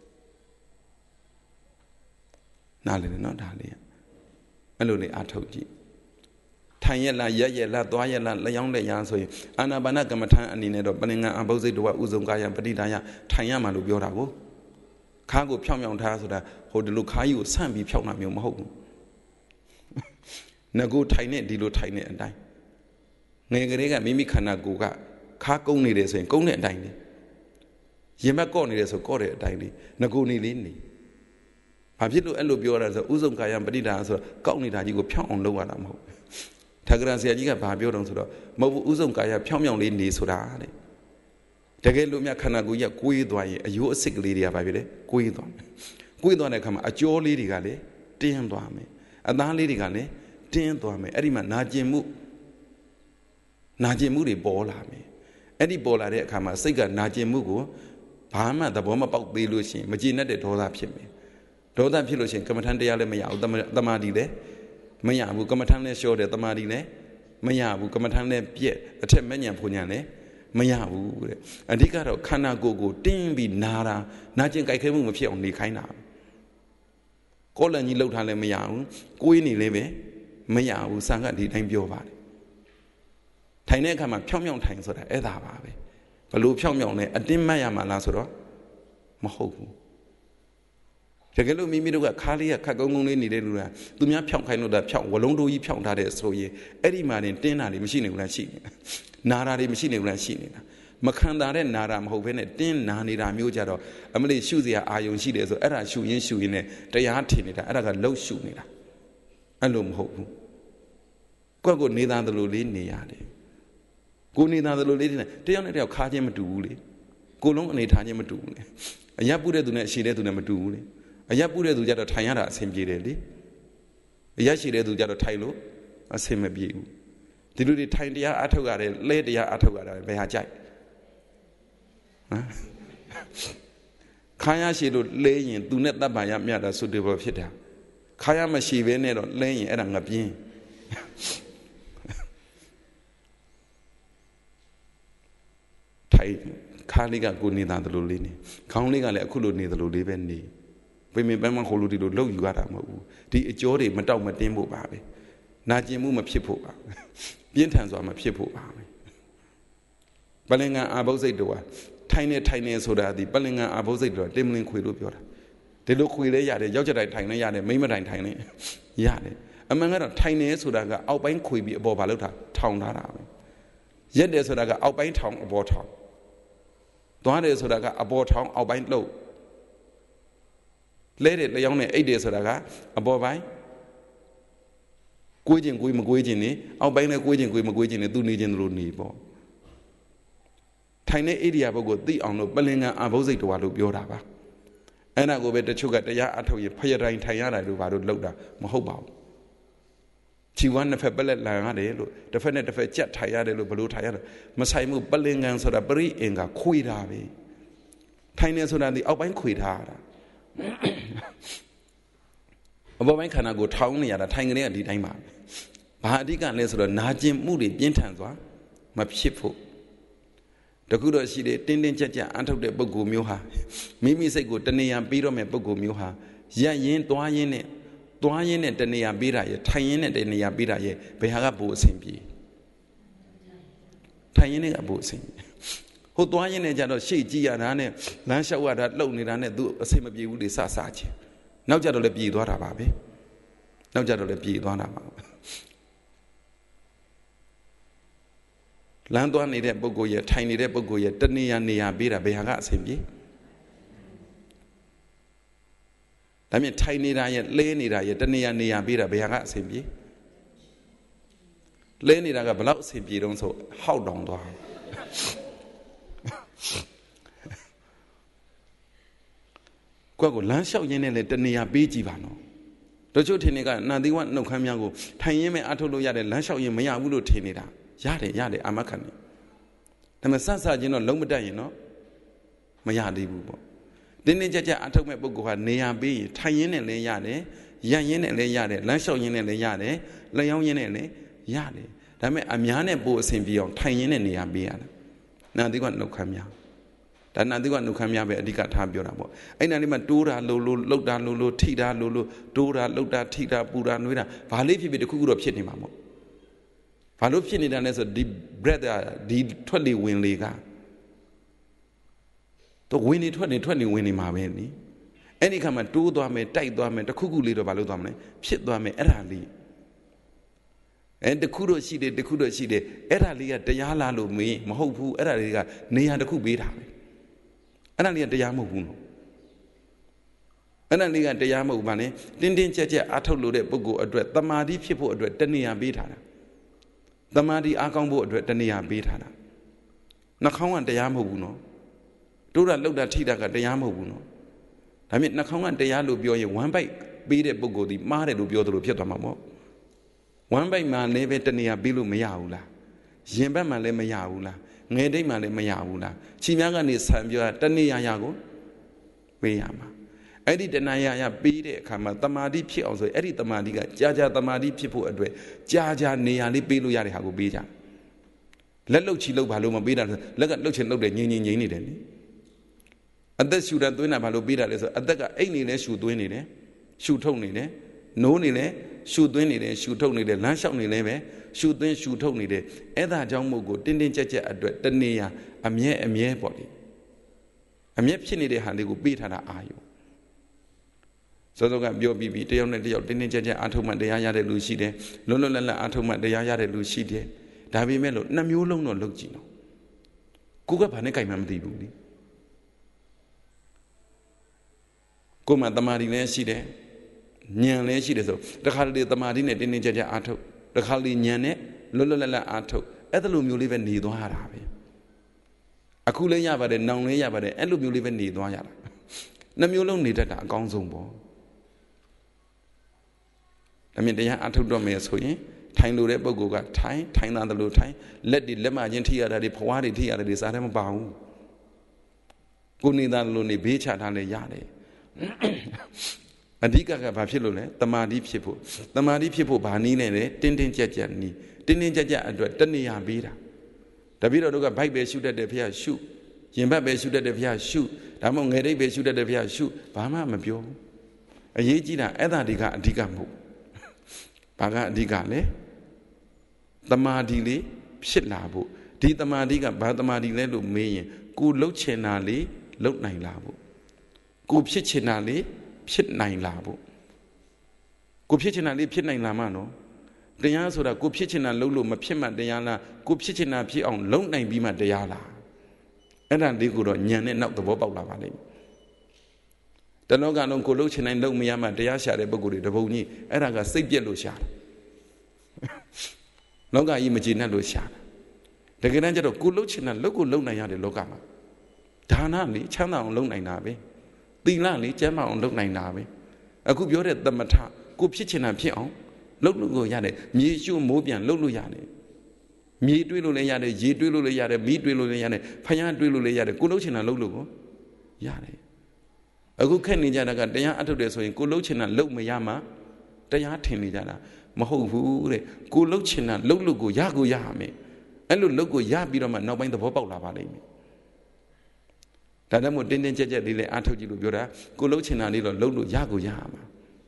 S1: နားလည်နော်ဒါလေးအဲ့လိုလေးအားထုတ်ကြည့်ထိုင်ရလားရက်ရက်လားသွားရလားလျောင်းလက်ရဆိုရင်အာနာပါနကမ္မထအနေနဲ့တော့ပဏိင္အဘုဇိတဝဥဇုံကာယပဋိဒါယထိုင်ရမှာလို့ပြောတာကိုခါကိုဖြောင်းဖြောင်းထားဆိုတာဟိုဒီလိုခါကြီးကိုဆန့်ပြီးဖြောင်းတာမျိုးမဟုတ်ဘူးငကိုထိုင်နေဒီလိုထိုင်နေအတိုင်းငယ်ကလေးကမိမိခန္ဓာကိုယ်ကခါကုန်းနေတယ်ဆိုရင်ကုန်းတဲ့အတိုင်းလေရင်ဘက်ကော့နေတယ်ဆိုကော့တဲ့အတိုင်းလေငကိုနေလေးနေဘာဖြစ်လို့အဲ့လိုပြောရတာဆိုဥဇုံကာယပဋိဒါဆိုတော့ကောက်နေတာကြီးကိုဖြောင်းအောင်လုပ်ရတာမဟုတ်ထာဂရဆရာကြီးကဘာပြောတော့ဆိုတော့မဟုတ်ဘူးဥဇုံကာယဖြောင်းဖြောင်းလေးနေဆိုတာတဲ့တကယ်လို့မြတ်ခန္ဓာကိုယ်ကြီးကိုွေးသွားရင်အယိုးအစစ်ကလေးတွေကဘာဖြစ်လဲကိုွေးသွားမယ်ကိုွေးသွားတဲ့အခါမှာအကျော်လေးတွေကလည်းတင်းသွားမယ်အသားလေးတွေကလည်းတင်းသွားမယ်အဲ့ဒီမှာနာကျင်မှုနာကျင်မှုတွေပေါ်လာမယ်အဲ့ဒီပေါ်လာတဲ့အခါမှာစိတ်ကနာကျင်မှုကိုဘာမှသဘောမပေါက်သေးလို့ရှိရင်မကျေနပ်တဲ့ဒေါသဖြစ်မယ်ဒေါသဖြစ်လို့ရှိရင်ကမ္မထန်တရားလည်းမရဘူးတမာတိလည်းမရဘူးကမ္မထမ်းနဲ့လျှော့တယ်တမာတိနဲ့မရဘူးကမ္မထမ်းနဲ့ပြက်အထက်မဲ့ညာဖွညာနဲ့မရဘူးတဲ့အဓိကတော့ခန္ဓာကိုယ်ကိုတင်းပြီးနာတာနာကျင်ကြိုက်ခဲမှုမဖြစ်အောင်နေခိုင်းတာကောလန်ကြီးလှုပ်ထားလည်းမရဘူးကိုယ်နေလည်းပဲမရဘူးစံကဒီတိုင်းပြောပါတယ်ထိုင်တဲ့အခါမှာဖြောင်းဖြောင်းထိုင်ဆိုတာအဲ့ဒါပါပဲဘလို့ဖြောင်းဖြောင်းလဲအတင်းမတ်ရမှာလားဆိုတော့မဟုတ်ဘူးတကယ်လို့မိမိတို့ကခါလေးကခက်ကုန်းကုန်းလေးနေတဲ့လူကသူများဖြောင်းခိုင်းလို့တာဖြောင်းဝလုံးတိုးကြီးဖြောင်းထားတဲ့ဆိုရင်အဲ့ဒီမှာတင်တင်းတာတွေမရှိနေဘူးလားရှိနေတာနာတာတွေမရှိနေဘူးလားရှိနေတာမခံတာတဲ့နာတာမဟုတ်ဘဲနဲ့တင်းနာနေတာမျိုးကြတော့အမလေးရှုစရာအာယုံရှိတယ်ဆိုအဲ့ဒါရှုရင်းရှုရင်းနဲ့တရားထင်နေတာအဲ့ဒါကလှုပ်ရှုနေတာအဲ့လိုမဟုတ်ဘူးကိုယ့်ကိုနေသားသလိုလေးနေရတယ်ကိုနေသားသလိုလေးနေတယောက်နဲ့တယောက်ခါချင်းမတူဘူးလေကိုလုံးအနေထားချင်းမတူဘူးလေအရက်ပုတဲ့သူနဲ့အရှိတဲ့သူနဲ့မတူဘူးလေအရက်ပုတဲ့သူကြတော့ထိုင်ရတာအဆင်ပြေတယ်လေအရက်ရှိတဲ့သူကြတော့ထိုင်လို့အဆင်မပြေဘူးဒီလိုတွေထိုင်တရားအထုတ်ရတယ်လဲတရားအထုတ်ရတယ်ဘယ်ဟာကြိုက်ဟမ်ခါရရှိလို့လဲရင်သူနဲ့တပ်ပါရမြတ်တာဆိုတယ်ဘောဖြစ်တာခါရမရှိဘဲနဲ့တော့လဲရင်အဲ့ဒါငပြင်းထိုင်ခါလေးကကိုနေသားသလိုလေးနေခေါင်းလေးကလည်းအခုလိုနေသလိုလေးပဲနေပြင်းပြင်းပန်းပန်းဟိုလိုဒီလိုလှုပ်ယူရတာမဟုတ်ဘူးဒီအကျော်တွေမတောက်မတင်းဖို့ပါပဲနာကျင်မှုမဖြစ်ဖို့ပါပြင်းထန်စွာမဖြစ်ဖို့ပါပဲပလင်္ဂအာဘုစိတ်တော်ထိုင်နေထိုင်နေဆိုတာဒီပလင်္ဂအာဘုစိတ်တော်တင်းမလင်းခွေလို့ပြောတာဒီလိုခွေလဲရတယ်ယောက်ျားတိုင်းထိုင်လဲရတယ်မိန်းမတိုင်းထိုင်လဲရတယ်အမှန်ကတော့ထိုင်နေဆိုတာကအောက်ပိုင်းခွေပြီးအပေါ်ဘာလို့ထားထောင်ထားတာပဲရက်တယ်ဆိုတာကအောက်ပိုင်းထောင်အပေါ်ထောင်သွားတယ်ဆိုတာကအပေါ်ထောင်အောက်ပိုင်းလှုပ်လဲတယ်လျောင်းနဲ့အိတ်တယ်ဆိုတာကအပေါ်ပိုင်းကိုယ်ချင်းကိုယ်မကိုယ်ချင်းနေအောက်ပိုင်းနဲ့ကိုယ်ချင်းကိုယ်မကိုယ်ချင်းနေသူနေချင်းတို့နေပေါ့ထိုင်တဲ့ဣရိယာပုဂ္ဂိုလ်သိအောင်လို့ပလင်္ဂအာဘုစိတ်တော်လို့ပြောတာပါအဲ့ဒါကိုပဲတချို့ကတရားအထုတ်ရင်ဖျက်တိုင်းထိုင်ရတယ်လို့ဘာလို့လောက်တာမဟုတ်ပါဘူးခြေဝမ်းနှစ်ဖက်ပလက်လန်ရတယ်လို့တစ်ဖက်နဲ့တစ်ဖက်ကြက်ထိုင်ရတယ်လို့ဘလို့ထိုင်ရတယ်မဆိုင်မှုပလင်္ဂန်ဆိုတာပရိအင်္ဂါခွေတာပဲထိုင်နေဆိုတာဒီအောက်ပိုင်းခွေထားတာအပေါ်ပိုင်းခန္ဓာကိုထောင်းနေရတာထိုင်ကနေကဒီတိုင်းပါဘာအဓိကလဲဆိုတော့နာကျင်မှုတွေပြင်းထန်စွာမဖြစ်ဖို့တခုတော့ရှိတယ်တင်းတင်းကြပ်ကြပ်အထုတ်တဲ့ပုဂ္ဂိုလ်မျိုးဟာမိမိစိတ်ကိုတဏှာပြီးတော့မဲ့ပုဂ္ဂိုလ်မျိုးဟာရက်ရင်သွားရင်နဲ့သွားရင်နဲ့တဏှာပြီးတာရဲ့ထိုင်ရင်နဲ့တဏှာပြီးတာရဲ့ဘယ်ဟာကပိုအဆင်ပြေထိုင်ရင်နဲ့ကပိုအဆင်ပြေဟိုသွားရင်နဲ့ကြတော့ရှေ့ကြည့်ရတာနဲ့လမ်းလျှောက်ရတာလှုပ်နေတာနဲ့သူအဆင်မပြေဘူးလေစစချင်းနောက်ကြတော့လည်းပြေသွားတာပါပဲနောက်ကြတော့လည်းပြေသွားတာပါလမ်းသွားနေတဲ့ပုဂ္ဂိုလ်ရဲ့ထိုင်နေတဲ့ပုဂ္ဂိုလ်ရဲ့တဏှာနေရာပေးတာဘယ်ဟာကအဆင်ပြေဒါမြင်ထိုင်နေတာရဲ့လဲနေတာရဲ့တဏှာနေရာပေးတာဘယ်ဟာကအဆင်ပြေလဲနေတာကဘယ်လောက်အဆင်ပြေတုံးဆိုဟောက်တောင်သွားကိုယ့်ကိုလမ်းလျှောက်ရင်းနဲ့လေတဏှာပေးကြည့်ပါနော်တို့ချို့ထင်နေကနာသီဝနှုတ်ခမ်းများကိုထိုင်ရင်းမဲ့အထုတ်လို့ရတယ်လမ်းလျှောက်ရင်မရဘူးလို့ထင်နေတာရတယ်ရတယ်အာမခံတယ်ဒါပေမဲ့စစချင်းတော့လုံးမတက်ရင်တော့မရသေးဘူးပေါ့တင်းတင်းကြပ်ကြပ်အထုတ်မဲ့ပုဂ္ဂိုလ်ဟာနေရာပေးရင်ထိုင်ရင်းနဲ့လည်းရတယ်ရရင်းနဲ့လည်းရတယ်လမ်းလျှောက်ရင်းနဲ့လည်းရတယ်လျှောင်းရင်းနဲ့လည်းရတယ်ဒါပေမဲ့အများနဲ့ပို့အဆင်ပြေအောင်ထိုင်ရင်းနဲ့နေရာပေးရတာနာသီဝနှုတ်ခမ်းများဒါနာသီဝနှုတ်ခမ်းများပဲအဓိကထားပြောတာပေါ့အဲ့နာလေးမှာတိုးတာလို့လို့လှုပ်တာလို့လို့ထိတာလို့လို့တိုးတာလှုပ်တာထိတာပူတာနှွေးတာဘာလေးဖြစ်ဖြစ်တခုခုတော့ဖြစ်နေမှာမို့ဘာလို့ဖြစ်နေတာလဲဆိုဒီ breath ဒီထွက်လေဝင်လေကတော့ဝင်နေထွက်နေထွက်နေဝင်နေမှာပဲနိအဲ့ဒီခါမှာတိုးသွားမယ်တိုက်သွားမယ်တခုခုလေးတော့ဘာလို့သွားမလဲဖြစ်သွားမယ်အဲ့ဒါလေးအဲ့တခုတော့ရှိတယ်တခုတော့ရှိတယ်အဲ့ဒါလေးကတရားလားလို့မေးမဟုတ်ဘူးအဲ့ဒါလေးကနေရာတစ်ခုပေးတာပဲအဲ့ဒါလေးကတရားမဟုတ်ဘူးနော်အဲ့ဒါလေးကတရားမဟုတ်ပါနဲ့တင်းတင်းကြပ်ကြပ်အထုတ်လို့တဲ့ပုဂ္ဂိုလ်အတွက်တမာတိဖြစ်ဖို့အတွက်တဏှာပေးထားတာတမာတိအားကောင်းဖို့အတွက်တဏှာပေးထားတာနှာခေါင်းကတရားမဟုတ်ဘူးနော်တို့တာလှုပ်တာထိတာကတရားမဟုတ်ဘူးနော်ဒါမြင့်နှာခေါင်းကတရားလို့ပြောရင်ဝမ်းပိုက်ပေးတဲ့ပုဂ္ဂိုလ်ဒီမှားတယ်လို့ပြောသလိုဖြစ်သွားမှာပေါ့ဝမ်းပိုက်မှာလည်းပဲတဏှာပေးလို့မရဘူးလားရင်ဘက်မှာလည်းမရဘူးလားငယ်တိတ်မှာလည်းမရဘူးလားခြေများကနေဆံပြောတဏှာရာကိုပေးရမှာအဲ့ဒီတဏှာရပေးတဲ့အခါမှာတမာတိဖြစ်အောင်ဆိုအဲ့ဒီတမာတိကကြာကြာတမာတိဖြစ်ဖို့အတွက်ကြာကြာနေရာလေးပေးလို့ရတဲ့ဟာကိုပေးကြလက်လုတ်ချီလုတ်ဘာလို့မပေးတာလဲလက်ကလုတ်ချင်လုတ်တယ်ငြိမ်ငြိမ်ငြိမ်နေတယ်လေအသက်ရှူတာသွင်းတာဘာလို့ပေးတာလဲဆိုအသက်ကအိတ်နေလဲရှူသွင်းနေတယ်ရှူထုတ်နေတယ်နိုးနေလဲရှူသွင်းနေတယ်ရှူထုတ်နေတယ်လမ်းလျှောက်နေလဲပဲရှူသွင်းရှူထုတ်နေတယ်အဲ့ဒါကြောင့်မို့ကိုတင်းတင်းကြပ်ကြပ်အတွက်တနေရာအမြဲအမြဲပေါ့လေအမြဲဖြစ်နေတဲ့ဟာလေးကိုပေးထားတာအာယုစောစောကပြောပြီးပြီတယောက်နဲ့တယောက်တင်းတင်းကြပ်ကြပ်အာထုံမှတရားရတဲ့လူရှိတယ်လွတ်လွတ်လပ်လပ်အာထုံမှတရားရတဲ့လူရှိတယ်ဒါပေမဲ့လို့နှစ်မျိုးလုံးတော့လုပ်ကြည့်တော့ကိုကဘာနဲ့ကြိုက်မှမသိဘူးလေကိုမှတမာတိလည်းရှိတယ်ဉာဏ်လည်းရှိတယ်ဆိုတခါလေတမာတိနဲ့တင်းတင်းကြပ်ကြပ်အာထုတခါလေဉာဏ်နဲ့လွတ်လွတ်လပ်လပ်အာထုအဲ့လိုမျိုးလေးပဲနေသွားရတာပဲအခုလည်းရပါတယ်နောင်လည်းရပါတယ်အဲ့လိုမျိုးလေးပဲနေသွားရတာနှစ်မျိုးလုံးနေတတ်တာအကောင်းဆုံးပေါ့ဒါမြင်တရားအာထုတော့မယ်ဆိုရင်ထိုင်လို့တဲ့ပုဂ္ဂိုလ်ကထိုင်ထိုင်သားတယ်လို့ထိုင်လက်တွေလက်မချင်းထိရတာတွေဖွားတွေထိရတာတွေစားတယ်မပါဘူးကိုနေသားလို့နေဘေးချထားလဲရတယ်အဓိကကဘာဖြစ်လို့လဲတမာတိဖြစ်ဖို့တမာတိဖြစ်ဖို့ဘာနည်းနဲ့လဲတင်းတင်းကြပ်ကြပ်နီးတင်းတင်းကြပ်ကြပ်အတွက်တဏှာပေးတာတပည့်တော်တို့ကဘိုက်ပဲရှုတတ်တယ်ဖះရှုရင်ဘတ်ပဲရှုတတ်တယ်ဖះရှုဒါမှမဟုတ်ငယ်တိတ်ပဲရှုတတ်တယ်ဖះရှုဘာမှမပြောအရေးကြီးတာအဲ့ဒါတွေကအဓိကမဟုတ်ဘာကအဓိကလဲတမာတိလေးဖြစ်လာဖို့ဒီတမာတိကဘာတမာတိလဲလို့မေးရင်ကိုလှုပ်ချင်တာလေးလှုပ်နိုင်လာဖို့ကိုဖြစ်ချင်တာလေးဖြစ်နိုင်လာဖို့ကိုဖြစ်ချင်တာလေးဖြစ်နိုင်လာမှနော်တရားဆိုတာကိုဖြစ်ချင်တာလှုပ်လို့မဖြစ်မှတရားလားကိုဖြစ်ချင်တာဖြစ်အောင်လှုပ်နိုင်ပြီးမှတရားလားအဲ့ဒါလေးကိုတော့ဉာဏ်နဲ့နောက်သဘောပေါက်လာပါလိမ့်မယ်တလောကလုံးကိုလှုပ်ချင်တိုင်းလှုပ်မရမှတရားရှာတဲ့ပုဂ္ဂိုလ်တွေတပုံကြီးအဲ့ဒါကစိတ်ပြက်လို့ရှာတာလောကကြီးမကျေနပ်လို့ရှာတာတကယ်တမ်းကျတော့ကိုလှုပ်ချင်တာလှုပ်ကိုလှုပ်နိုင်ရတယ်လောကမှာဒါနလေးချမ်းသာအောင်လှုပ်နိုင်တာပဲသီလလေးကျမ်းမာအောင်လုပ်နိုင်တာပဲအခုပြောတဲ့သမထကိုဖြစ်ချင်တာဖြစ်အောင်လုပ်လို့ကိုရတယ်မြေရှုမိုးပြန်လုပ်လို့ရတယ်မြေတွေးလို့လည်းရတယ်ရေတွေးလို့လည်းရတယ်မီးတွေးလို့လည်းရတယ်ဖယားတွေးလို့လည်းရတယ်ကိုလုပ်ချင်တာလုပ်လို့ကိုရတယ်အခုခက်နေကြတာကတရားအထုတ်တယ်ဆိုရင်ကိုလုပ်ချင်တာလုပ်မရမှတရားထင်နေကြတာမဟုတ်ဘူးတဲ့ကိုလုပ်ချင်တာလုပ်လို့ကိုရကိုရရမယ်အဲ့လိုလုပ်ကိုရပြီးတော့မှနောက်ပိုင်းသဘောပေါက်လာပါလိမ့်မယ်ဒါတမို့တင်းတင်းကြပ်ကြပ်လေးလည်းအားထုတ်ကြည့်လို့ပြောတာကိုလှုပ်ချင်တာလေးတော့လှုပ်လို့ရကိုရမှာ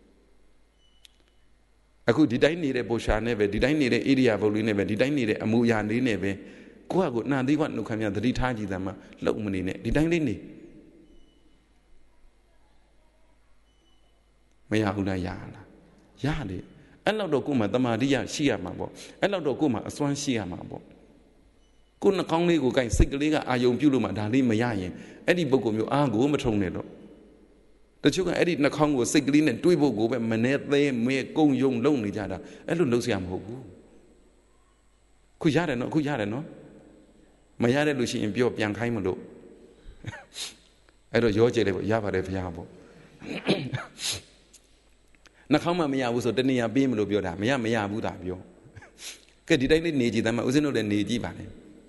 S1: အခုဒီတိုင်းနေတဲ့ပိုရှာနဲ့ပဲဒီတိုင်းနေတဲ့ဣရိယာပုတ်လေးနဲ့ပဲဒီတိုင်းနေတဲ့အမူအရာလေးနဲ့ပဲကိုယ့်ဟာကိုယ်နှာသီးကနှုတ်ခမ်းမြသတိထားကြည့်သမှာလှုပ်မနေနဲ့ဒီတိုင်းလေးနေမရဘူးလားရလားရတယ်အဲ့လောက်တော့ကိုယ်မှာတမာတိရရှိရမှာပေါ့အဲ့လောက်တော့ကိုယ်မှာအစွမ်းရှိရမှာပေါ့ကိုယ်နှကောင်းလေးကိုကိုင်စိတ်ကလေးကအာယုံပြုလို့မှဒါလေးမရရင်အဲ့ဒီပုဂ္ဂိုလ်မျိုးအားကိုမထုံနဲ့တော့တချို့ကအဲ့ဒီနှကောင်းကိုစိတ်ကလေးနဲ့တွေးဖို့ကိုပဲမနေသေးမဲကုံယုံလုံနေကြတာအဲ့လိုလှုပ်ရှားမဟုတ်ဘူးခုရတယ်နော်ခုရတယ်နော်မရတဲ့လူရှိရင်ပြောပြန်ခိုင်းမလို့အဲ့တော့ရောကျဲတယ်ပေါ့ရပါတယ်ဘုရားပေါ့နှကောင်းမှမရဘူးဆိုတဏှာပေးမလို့ပြောတာမရမရဘူးတာပြောကဲဒီတိုင်းလေးနေကြည့်တယ်မှာဦးဇင်းတို့လည်းနေကြည့်ပါလေ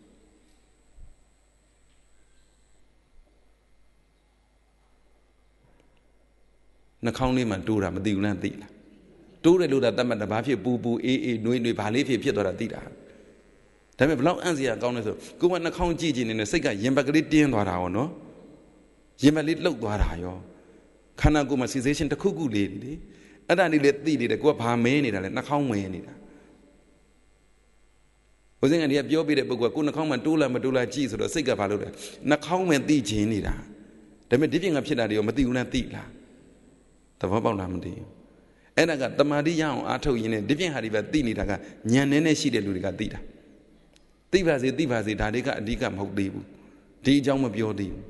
S1: နှာခေါင်းလေးမှတိုးတာမသိဘူးလားသိလားတိုးတယ်လို့တာတတ်မှတ်တာဘာဖြစ်ပူပူအေးအေးနှွေးနှွေးဘာလေးဖြစ်ဖြစ်သွားတာသိတာဒါပေမဲ့ဘလောက်အံ့စရာကောင်းလဲဆိုကိုကနှာခေါင်းကြည့်ကြည့်နေစိတ်ကရင်ဘက်ကလေးတင်းသွားတာရောနော်ရင်ဘက်လေးလှုပ်သွားတာရောခန္ဓာကိုယ်မှာ sensation တစ်ခုခုလေးလေအဲ့ဒါလေးလေသိနေတယ်ကိုကဘာမဲနေတာလဲနှာခေါင်းမဲနေတာဦးဇင်းကဒီကပြောပြတဲ့ပုဂ္ဂိုလ်ကကိုနှာခေါင်းမှာတိုးလာမတိုးလာကြည့်ဆိုတော့စိတ်ကဘာလုပ်လဲနှာခေါင်းမဲသိခြင်းနေတာဒါပေမဲ့ဒီပြင်ကဖြစ်တာတွေရောမသိဘူးလားသိလားသဘောပေါက်လားမသိဘူးအဲ့ဒါကတမာတိရအောင်အားထုတ်ရင်းနဲ့ဒီပြင်ဟာတွေပဲသိနေတာကဉာဏ်နဲ့နဲ့ရှိတဲ့လူတွေကသိတာသိပါစေသိပါစေဒါတွေကအဓိကမဟုတ်သေးဘူးဒီအကြောင်းမပြောသေးဘူး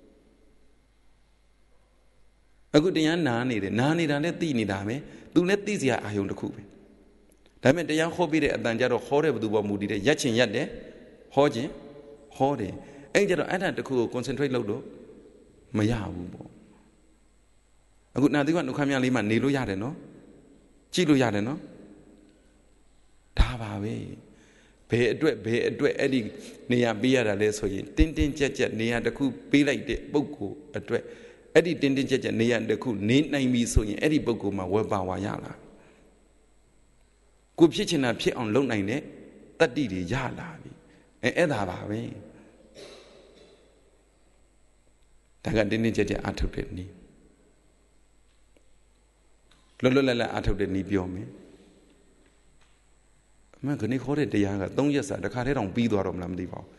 S1: အခုတရားနာနေတယ်နာနေတာနဲ့သိနေတာပဲသူလည်းသိစရာအာယုံတစ်ခုပဲဒါပေမဲ့တရားဟောပြီးတဲ့အတန်ကြတော့ဟောတဲ့ဘသူပေါ်မူတည်တဲ့ရက်ချင်ရက်တယ်ဟောခြင်းဟောတယ်အဲ့ကြတော့အဲ့ဒါတစ်ခုကို concentrate လုပ်လို့မရဘူးပေါ့အခုနာသီကနှုတ်ခမ်းများလေးမှနေလို့ရတယ်နော်ကြည့်လို့ရတယ်နော်ဒါပါပဲဘယ်အတွက်ဘယ်အတွက်အဲ့ဒီနေရာပေးရတာလဲဆိုရင်တင်းတင်းကြပ်ကြပ်နေရာတစ်ခုပေးလိုက်တဲ့ပုဂ္ဂိုလ်အတွက်အဲ့ဒီတင်းတင်းကြပ်ကြပ်နေရတခုနေနိုင်ပြီဆိုရင်အဲ့ဒီပုဂ္ဂိုလ်မှာဝယ်ပါဝါရလာကိုဖြစ်ချင်တာဖြစ်အောင်လုပ်နိုင်တဲ့တတ္တိတွေရလာပြီအဲအဲ့ဒါပါပဲဒါကတင်းတင်းကြပ်ကြပ်အထုတ်တဲ့နည်းလွတ်လွတ်လပ်လပ်အထုတ်တဲ့နည်းပြောမယ်အမှန်ကနေခေါ်တဲ့တရားကသုံးရက်စာတစ်ခါတည်းတောင်ပြီးသွားတော့မလားမသိပါဘူး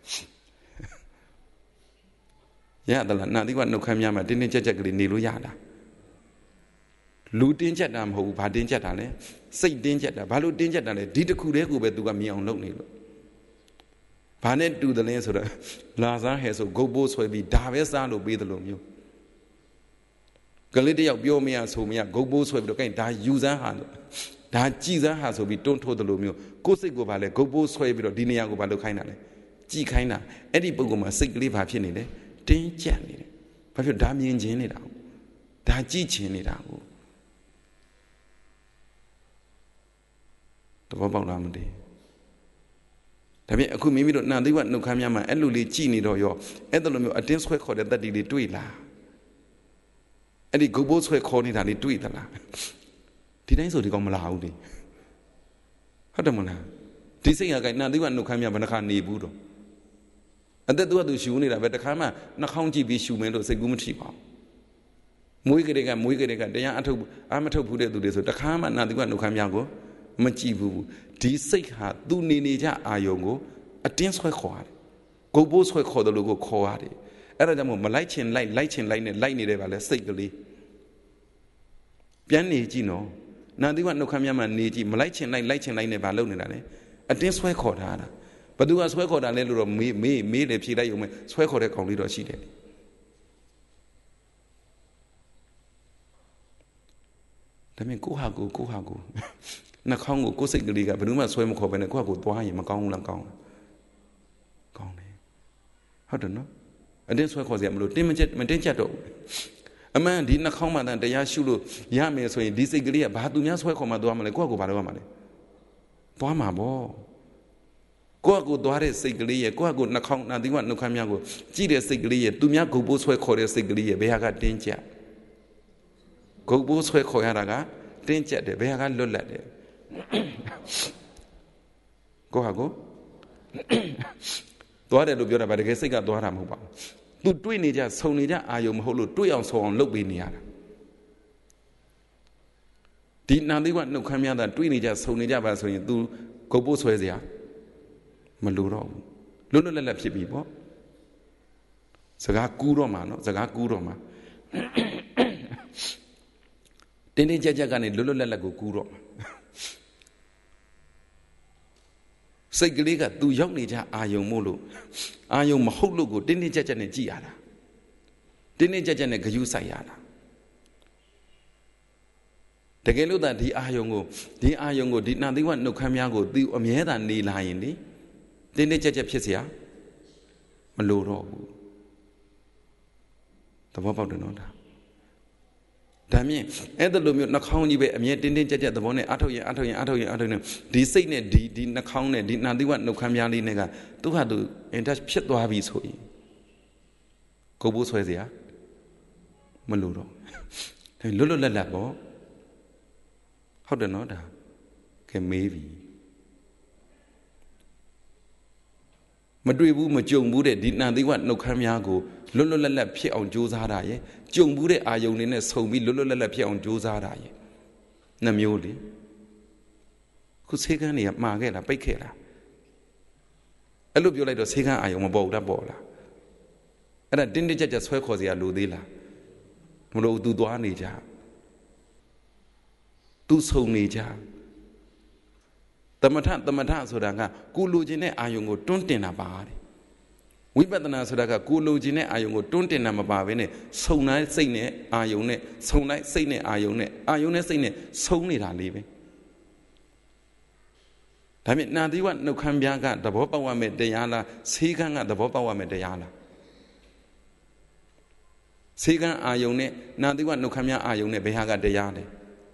S1: ရသလားနာသီဝနှုတ်ခမ်းများမှာတင်းတင်းကြပ်ကြပ်ကလေးနေလို့ရတာလူတင်းကြပ်တာမဟုတ်ဘူးဘာတင်းကြပ်တာလဲစိတ်တင်းကြပ်တာဘာလို့တင်းကြပ်တာလဲဒီတစ်ခုတည်းကိုပဲသူကမြင်အောင်လုပ်နေလို့ဘာနဲ့တူတယ်လဲဆိုတော့လာစားဟဲဆိုဂုတ်ပိုးဆွဲပြီးဒါပဲစားလို့ပေးတယ်လို့မျိုးကလေးတယောက်ပြောမရဆိုမရဂုတ်ပိုးဆွဲပြီးတော့ကဲဒါယူစမ်းဟာလို့ဒါကြည်စမ်းဟာဆိုပြီးတွန်းထိုးတယ်လို့မျိုးကိုယ်စိတ်ကိုဘာလဲဂုတ်ပိုးဆွဲပြီးတော့ဒီနေရာကိုဘာလို့ခိုင်းတာလဲကြည်ခိုင်းတာအဲ့ဒီပုံကမှာစိတ်ကလေးဘာဖြစ်နေလဲတင်းကြပ်နေတယ်ဘာဖြစ်ဒါမြင်ချင်းနေတာဒါကြည့်ချင်းနေတာကိုတဘောပေါက်လားမသိဒါပြင်အခုမိမိတို့နာသီဝနှုတ်ခမ်းများမှာအဲ့လိုလေးကြည်နေတော့ရောအဲ့လိုမျိုးအတင်းဆွဲခေါ်တဲ့တတ္တိလေးတွေ့လားအဲ့ဒီဂုတ်ဘိုးဆွဲခေါ်နေတာလေးတွေ့သလားဒီတိုင်းဆိုဒီကောင်မလာဘူးလေဟုတ်တယ်မလားဒီစိတ်ကနာသီဝနှုတ်ခမ်းများဘယ်နှခါနေဘူးတော့အသက်သူကသူရှူနေတာပဲတခါမှနှာခေါင်းကြည့်ပြီးရှူမယ်လို့စိတ်ကူးမထိပါဘူးမွေးကလေးကမွေးကလေးကတရားအထုတ်အာမထုတ်ဘူးတဲ့သူတွေဆိုတခါမှနာသီဝနှုတ်ခမ်းများကိုမကြည့်ဘူးဒီစိတ်ဟာသူနေနေကြအာယုံကိုအတင်းဆွဲခေါ်ရတယ်ဂုတ်ဘိုးဆွဲခေါ်တယ်လို့ကိုခေါ်ရတယ်အဲ့ဒါကြောင့်မို့မလိုက်ချင်လိုက်လိုက်ချင်လိုက်နဲ့လိုက်နေတယ်ပါလဲစိတ်ကလေးပြန်နေကြည့်နော်နာသီဝနှုတ်ခမ်းများမှနေကြည့်မလိုက်ချင်လိုက်လိုက်ချင်လိုက်နဲ့ဘာလုပ်နေတာလဲအတင်းဆွဲခေါ်ထားတာဘသူကဆွဲခေါ်တာလဲလို့တော့မေးမေးမေးတယ်ဖြေလိုက်ရုံပဲဆွဲခေါ်တဲ့ကောင်လေးတော့ရှိတယ်ဒါပေမဲ့ကိုဟာကိုကိုဟာကိုနှာခေါင်းကိုကိုယ်စိတ်ကလေးကဘယ်သူမှဆွဲမခေါ်ပဲနဲ့ကိုယ့်ဟာကိုသွားရင်မကောင်းဘူးလားကောင်းလားကောင်းတယ်ဟုတ်တယ်နော်အတင်းဆွဲခေါ်စရာမလိုတင်းမချက်မတင်းချက်တော့ဘူးအမှန်ဒီနှာခေါင်းမှတန်တရားရှုလို့ရမယ်ဆိုရင်ဒီစိတ်ကလေးကဘာသူများဆွဲခေါ်မှသွားမလဲကိုယ့်ဟာကိုဘာလုပ်ရမှာလဲသွားမှာပေါ့ကိုယ့်ဟာကိုသွားတဲ့စိတ်ကလေးရဲ့ကိုယ့်ဟာကိုနှာခေါင်းနာသီဝနှုတ်ခမ်းများကိုကြည့်တဲ့စိတ်ကလေးရဲ့သူများဂုတ်ပိုးဆွဲခေါ်တဲ့စိတ်ကလေးရဲ့ဘယ်ဟာကတင်းကျပ်ဂုတ်ပိုးဆွဲခေါ်ရတာကတင်းကျပ်တယ်ဘယ်ဟာကလွတ်လပ်တယ်ကိုဟာကိုသွားတယ်လို့ပြောတာဗာတကယ်စိတ်ကသွားတာမဟုတ်ပါဘူးသူတွေးနေကြဆုံနေကြအာယုံမဟုတ်လို့တွေးအောင်ဆုံအောင်လုပ်ပေးနေရတာဒီနာသီဝနှုတ်ခမ်းများတာတွေးနေကြဆုံနေကြပါဆိုရင် तू ဂုတ်ပိုးဆွဲစရာမလိုတော့ဘူးလွတ်လွတ်လပ်လပ်ဖြစ်ပြီပေါ့စကားကူးတော့မှာနော်စကားကူးတော့မှာတင်းတင်းကြပ်ကြပ်ကနေလွတ်လွတ်လပ်လပ်ကိုကူးတော့မှာစိတ်ကလေးကသူရောက်နေကြအာယုံမို့လို့အာယုံမဟုတ်လို့ကိုတင်းတင်းကြပ်ကြပ်နဲ့ကြည်ရတာတင်းတင်းကြပ်ကြပ်နဲ့ဂယုဆိုင်ရတာတကယ်လို့သာဒီအာယုံကိုဒီအာယုံကိုဒီနာသီဝနှုတ်ခမ်းများကိုသူအမြဲတမ်းနေလာရင်လေတင်းတင်းကြပ်ကြပ်ဖြစ်เสียမလိုတော့ဘူးသဘောပေါက်တယ်နော်ဒါဒါမြင်အဲ့ဒါလိုမျိုးနှာခေါင်းကြီးပဲအမြဲတင်းတင်းကြပ်ကြပ်သဘောနဲ့အထုတ်ရင်အထုတ်ရင်အထုတ်ရင်အထုတ်ရင်ဒီစိတ်နဲ့ဒီဒီနှာခေါင်းနဲ့ဒီနာသီဝနှုတ်ခမ်းများလေးနဲ့ကသူ့ဟာသူအင်တက်ဖြစ်သွားပြီဆိုရင်ကိုဘိုးဆွဲเสียမလိုတော့ဒါလွတ်လွတ်လပ်လပ်ပေါ့ဟုတ်တယ်နော်ဒါကဲမေးပြီမတွေ့ဘူးမကြုံဘူးတဲ့ဒီနာသီဝနှုတ်ခမ်းများကိုလွတ်လွတ်လပ်လပ်ဖြစ်အောင်ကြိုးစားတာရဲ့ကြုံဘူးတဲ့အာယုန်တွေနဲ့ဆုံပြီးလွတ်လွတ်လပ်လပ်ဖြစ်အောင်ကြိုးစားတာရဲ့နှမျိုးလေခုဆေးကန်းတွေကမှာခဲ့လားပိတ်ခဲ့လားအဲ့လိုပြောလိုက်တော့ဆေးကန်းအာယုန်မပေါ်ဘူးလားပေါ်လားအဲ့ဒါတင်းတင်းကြပ်ကြပ်ဆွဲခေါ်စရာလိုသေးလားမလို့သူသွားနေကြသူဆုံနေကြသမထသမထဆိုတာကကိုလိုချင်တဲ့အာယုံကိုတွန်းတင်တာပါတဲ့ဝိပဿနာဆိုတာကကိုလိုချင်တဲ့အာယုံကိုတွန်းတင်တာမပါဘဲနဲ့ဆုံတိုင်းစိတ်နဲ့အာယုံနဲ့ဆုံတိုင်းစိတ်နဲ့အာယုံနဲ့အာယုံနဲ့စိတ်နဲ့ဆုံနေတာလေးပဲဒါပေမဲ့နာသီဝနှုတ်ခမ်းပြားကသဘောပေါက်ရမယ်တရားလားဆေးကန်းကသဘောပေါက်ရမယ်တရားလားဆေးကန်းအာယုံနဲ့နာသီဝနှုတ်ခမ်းပြားအာယုံနဲ့ဘယ်ဟာကတရားလဲ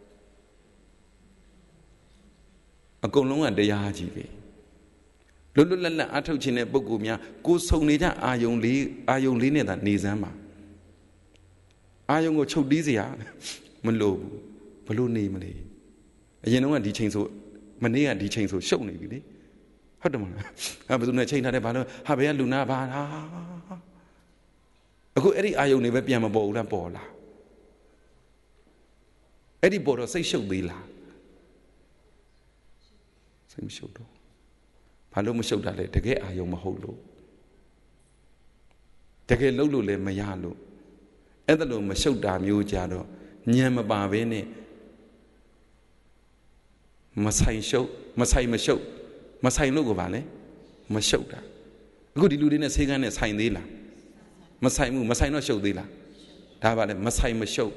S1: အကုန်လုံးကတရားကြီးပဲလွတ်လွတ်လပ်လပ်အထုတ်ခြင်းတဲ့ပုဂ္ဂိုလ်များကိုယ်ဆုံနေကြအာယုံလေးအာယုံလေးနဲ့သာနေစမ်းပါအာယုံကိုချုပ်တီးစရာမလိုဘူးဘလို့နေမလဲအရင်တော့ကဒီချိန်ဆိုမနေ့ကဒီချိန်ဆိုရှုပ်နေပြီလေဟုတ်တယ်မလားအဲဘယ်သူနဲ့ချိန်ထားတယ်ဘာလို့ဟာဘယ်ကလူနာဘာဟာအခုအဲ့ဒီအာယုံတွေပဲပြန်မပေါ်ဘူးလားပေါ်လားအဲ့ဒီပေါ်တော့စိတ်ရှုပ်သေးလားစိတ်မရှုပ်တော့ဘာလို့မရှုပ်တာလဲတကယ်အာယုံမဟုတ်လို့တကယ်လှုပ်လို့လည်းမရလို့အဲ့ဒါလို့မရှုပ်တာမျိုးကြတော့ညံမပါဘဲနဲ့မဆိုင်ရှုပ်မဆိုင်မရှုပ်မဆိုင်လို့ကိုပါလဲမရှုပ်တာအခုဒီလူတွေနဲ့ဆေးကန်းနဲ့ဆိုင်သေးလားမဆိုင်ဘူးမဆိုင်တော့ရှုပ်သေးလားဒါပါလဲမဆိုင်မရှုပ်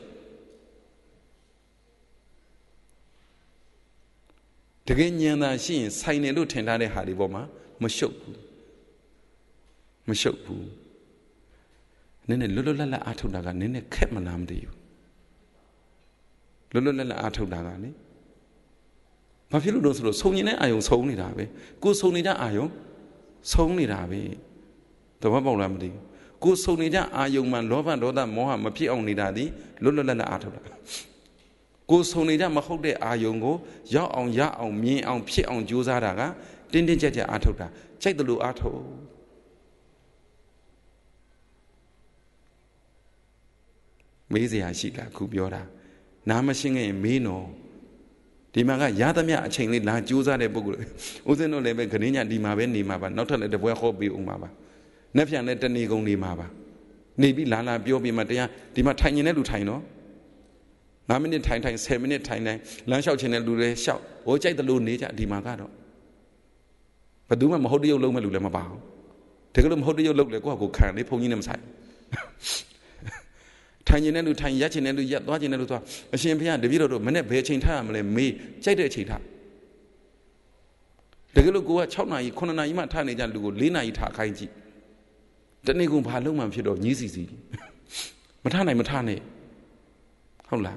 S1: တကယ်ဉာဏ်သာရှိရင်ဆိုင်တယ်လို့ထင်ထားတဲ့ဟာတွေပေါ်မှာမရှုပ်ဘူးမရှုပ်ဘူးနည်းနည်းလွတ်လွတ်လပ်လပ်အားထုတ်တာကနည်းနည်းခက်မလားမသိဘူးလွတ်လွတ်လပ်လပ်အားထုတ်တာကလေဘာဖြစ်လို့လဲဆိုတော့ဆုံနေတဲ့အာယုံဆုံနေတာပဲကိုယ်ဆုံနေကြအာယုံဆုံနေတာပဲတပတ်ပေါက်လားမသိဘူးကိုယ်ဆုံနေကြအာယုံမှာလောဘဒေါသမောဟမဖြစ်အောင်နေတာဒီလွတ်လွတ်လပ်လပ်အားထုတ်တာကိုယ်ဆုံနေကြမဟုတ်တဲ့အာယုံကိုရောက်အောင်ရအောင်မြင်အောင်ဖြစ်အောင်ကြိုးစားတာကတင်းတင်းကြပ်ကြပ်အားထုတ်တာကြိုက်တယ်လို့အားထုတ်မေးစရာရှိလားခုပြောတာနားမရှင်းခဲ့ရင်မေးနော်ဒီမှာကရသမျှအချိန်လေးလာကြိုးစားတဲ့ပုဂ္ဂိုလ်ဦးဇင်းတို့လည်းပဲခရင်းညဒီမှာပဲနေမှာပါနောက်ထပ်လည်းတပွဲဟောပြီးအောင်ပါပါနှက်ပြန်လည်းတနေကုန်နေမှာပါနေပြီးလာလာပြောပြီးမှတရားဒီမှာထိုင်နေတဲ့လူထိုင်နော်ငါးမိနစ်ထိုင်ထိုင်ဆယ်မိနစ်ထိုင်ထိုင်လမ်းလျှောက်ချင်တဲ့လူတွေလျှောက်ဟိုကြိုက်တယ်လို့နေကြဒီမှာကတော့ဘယ်သူမှမဟုတ်တရုပ်လုံးမဲ့လူလည်းမပါဘူးတကယ်လို့မဟုတ်တရုပ်လုံးလေကိုယ့်ဟာကိုခံလေဘုံကြီးနဲ့မဆိုင်ထိုင်ကျင်တဲ့လူထိုင်ရက်ကျင်တဲ့လူရက်သွားကျင်တဲ့လူသွားအရှင်ဘုရားတပည့်တော်တို့မနဲ့ဘယ်အချိန်ထားရမလဲမေးကြိုက်တဲ့အချိန်ထားတကယ်လို့ကိုက၆နာရီ9နာရီမှထားနေကြလူကို၄နာရီထားခိုင်းကြည့်တနေ့ကုန်ဘာလုံးမှဖြစ်တော့ညည်းစီစီမထားနိုင်မထားနဲ့ဟုတ်လား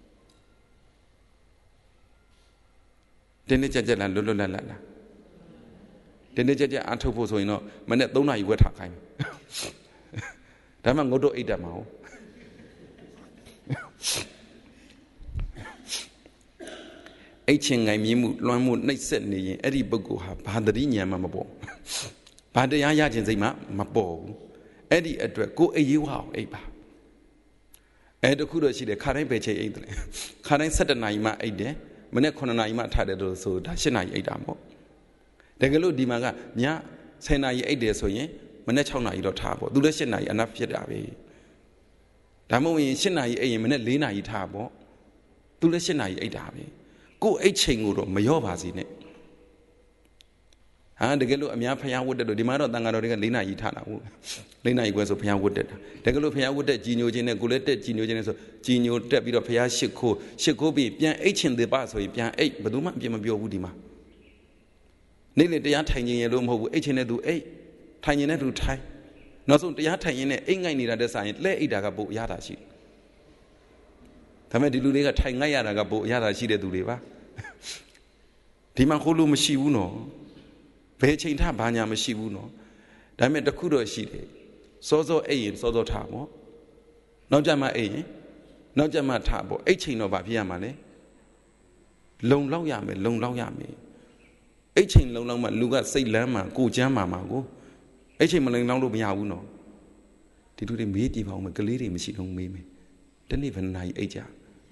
S1: တင်းတင်းကြပ်ကြပ်လားလွတ်လွတ်လပ်လပ်လားတင်းတင်းကြပ်ကြပ်အားထုတ်ဖို့ဆိုရင်တော့မနဲ့၃နာရီဝက်ထားခိုင်းဒါမှငုတ်တော့အိတ်တတ်မှာဟုတ်အိတ်ချင်းငိုင်မြင့်မှုလွှမ်းမှုနှိပ်စက်နေရင်အဲ့ဒီပုဂ္ဂိုလ်ဟာဘာတတိညာမှမပေါ်ဘာတရားရခြင်းစိတ်မှမပေါ်ဘူးအဲ့ဒီအတွက်ကိုယ်အေးရွာအောင်အိတ်ပါအဲ့တခုတော့ရှိတယ်ခါတိုင်းပဲချိန်အိတ်တယ်ခါတိုင်း၁၇နာရီမှအိတ်တယ်မနေ့9နာရီမှထားတယ်လို့ဆိုဒါ၈နာရီအိတ်တာပေါ့တကယ်လို့ဒီမှာကည၁၀နာရီအိတ်တယ်ဆိုရင်မနေ့၆နာရီတော့ထားပေါ့သူလည်း၈နာရီအနပ်ဖြစ်တာပဲဒါမှမဟုတ်ရင်၈နာရီအိတ်ရင်မနေ့၄နာရီထားပေါ့သူလည်း၈နာရီအိတ်တာပဲကိုယ်အိတ်ချိန်ကိုတော့မလျော့ပါစေနဲ့ဟာတကယ်လို့အများဖျားဝတ်တယ်လို့ဒီမှာတော့တန်ဃာတော်တွေက၄နာရီထားတာဟုတ်၄နာရီခွဲဆိုဖျားဝတ်တယ်တကယ်လို့ဖျားဝတ်တဲ့ကြီးညိုခြင်းနဲ့ကိုလည်းတက်ကြီးညိုခြင်းနဲ့ဆိုကြီးညိုတက်ပြီးတော့ဖျားရှစ်ခိုးရှစ်ခိုးပြီးပြန်အိတ်ချင်သေးပါဆိုရင်ပြန်အိတ်ဘယ်သူမှအပြစ်မပြောဘူးဒီမှာနေ့လေတရားထိုင်ခြင်းရလို့မဟုတ်ဘူးအိတ်ချင်တဲ့သူအိတ်ထိုင်ခြင်းတဲ့သူထိုင်နောက်ဆုံးတရားထိုင်ရင်နဲ့အိတ်ငိုက်နေတာတဲ့ဆိုင်လဲအိတ်တာကပို့ရတာရှိဒါပေမဲ့ဒီလူတွေကထိုင်ငိုက်ရတာကပို့ရတာရှိတဲ့သူတွေပါဒီမှာခိုးလို့မရှိဘူးနော်ဘယ်ချိန်ထားဘာညာမရှိဘူးနော်ဒါပေမဲ့တခုတော့ရှိတယ်စောစောအိတ်ရင်စောစောထားပေါ့နောက်ကြမှာအိတ်ရင်နောက်ကြမှာထားပေါ့အိတ်ချိန်တော့ဘာဖြစ်ရမှာလဲလုံလောက်ရမယ်လုံလောက်ရမယ်အိတ်ချိန်လုံလောက်မှလူကစိတ်လမ်းမှာကိုချမ်းမှာမှာကိုအိတ်ချိန်မလုံလောက်လို့မရဘူးနော်ဒီလူတွေမေးကြည့်ပါဦးမယ်ကလေးတွေမရှိတော့မေးမယ်တနေ့ဘယ်နာရီအိတ်ကြ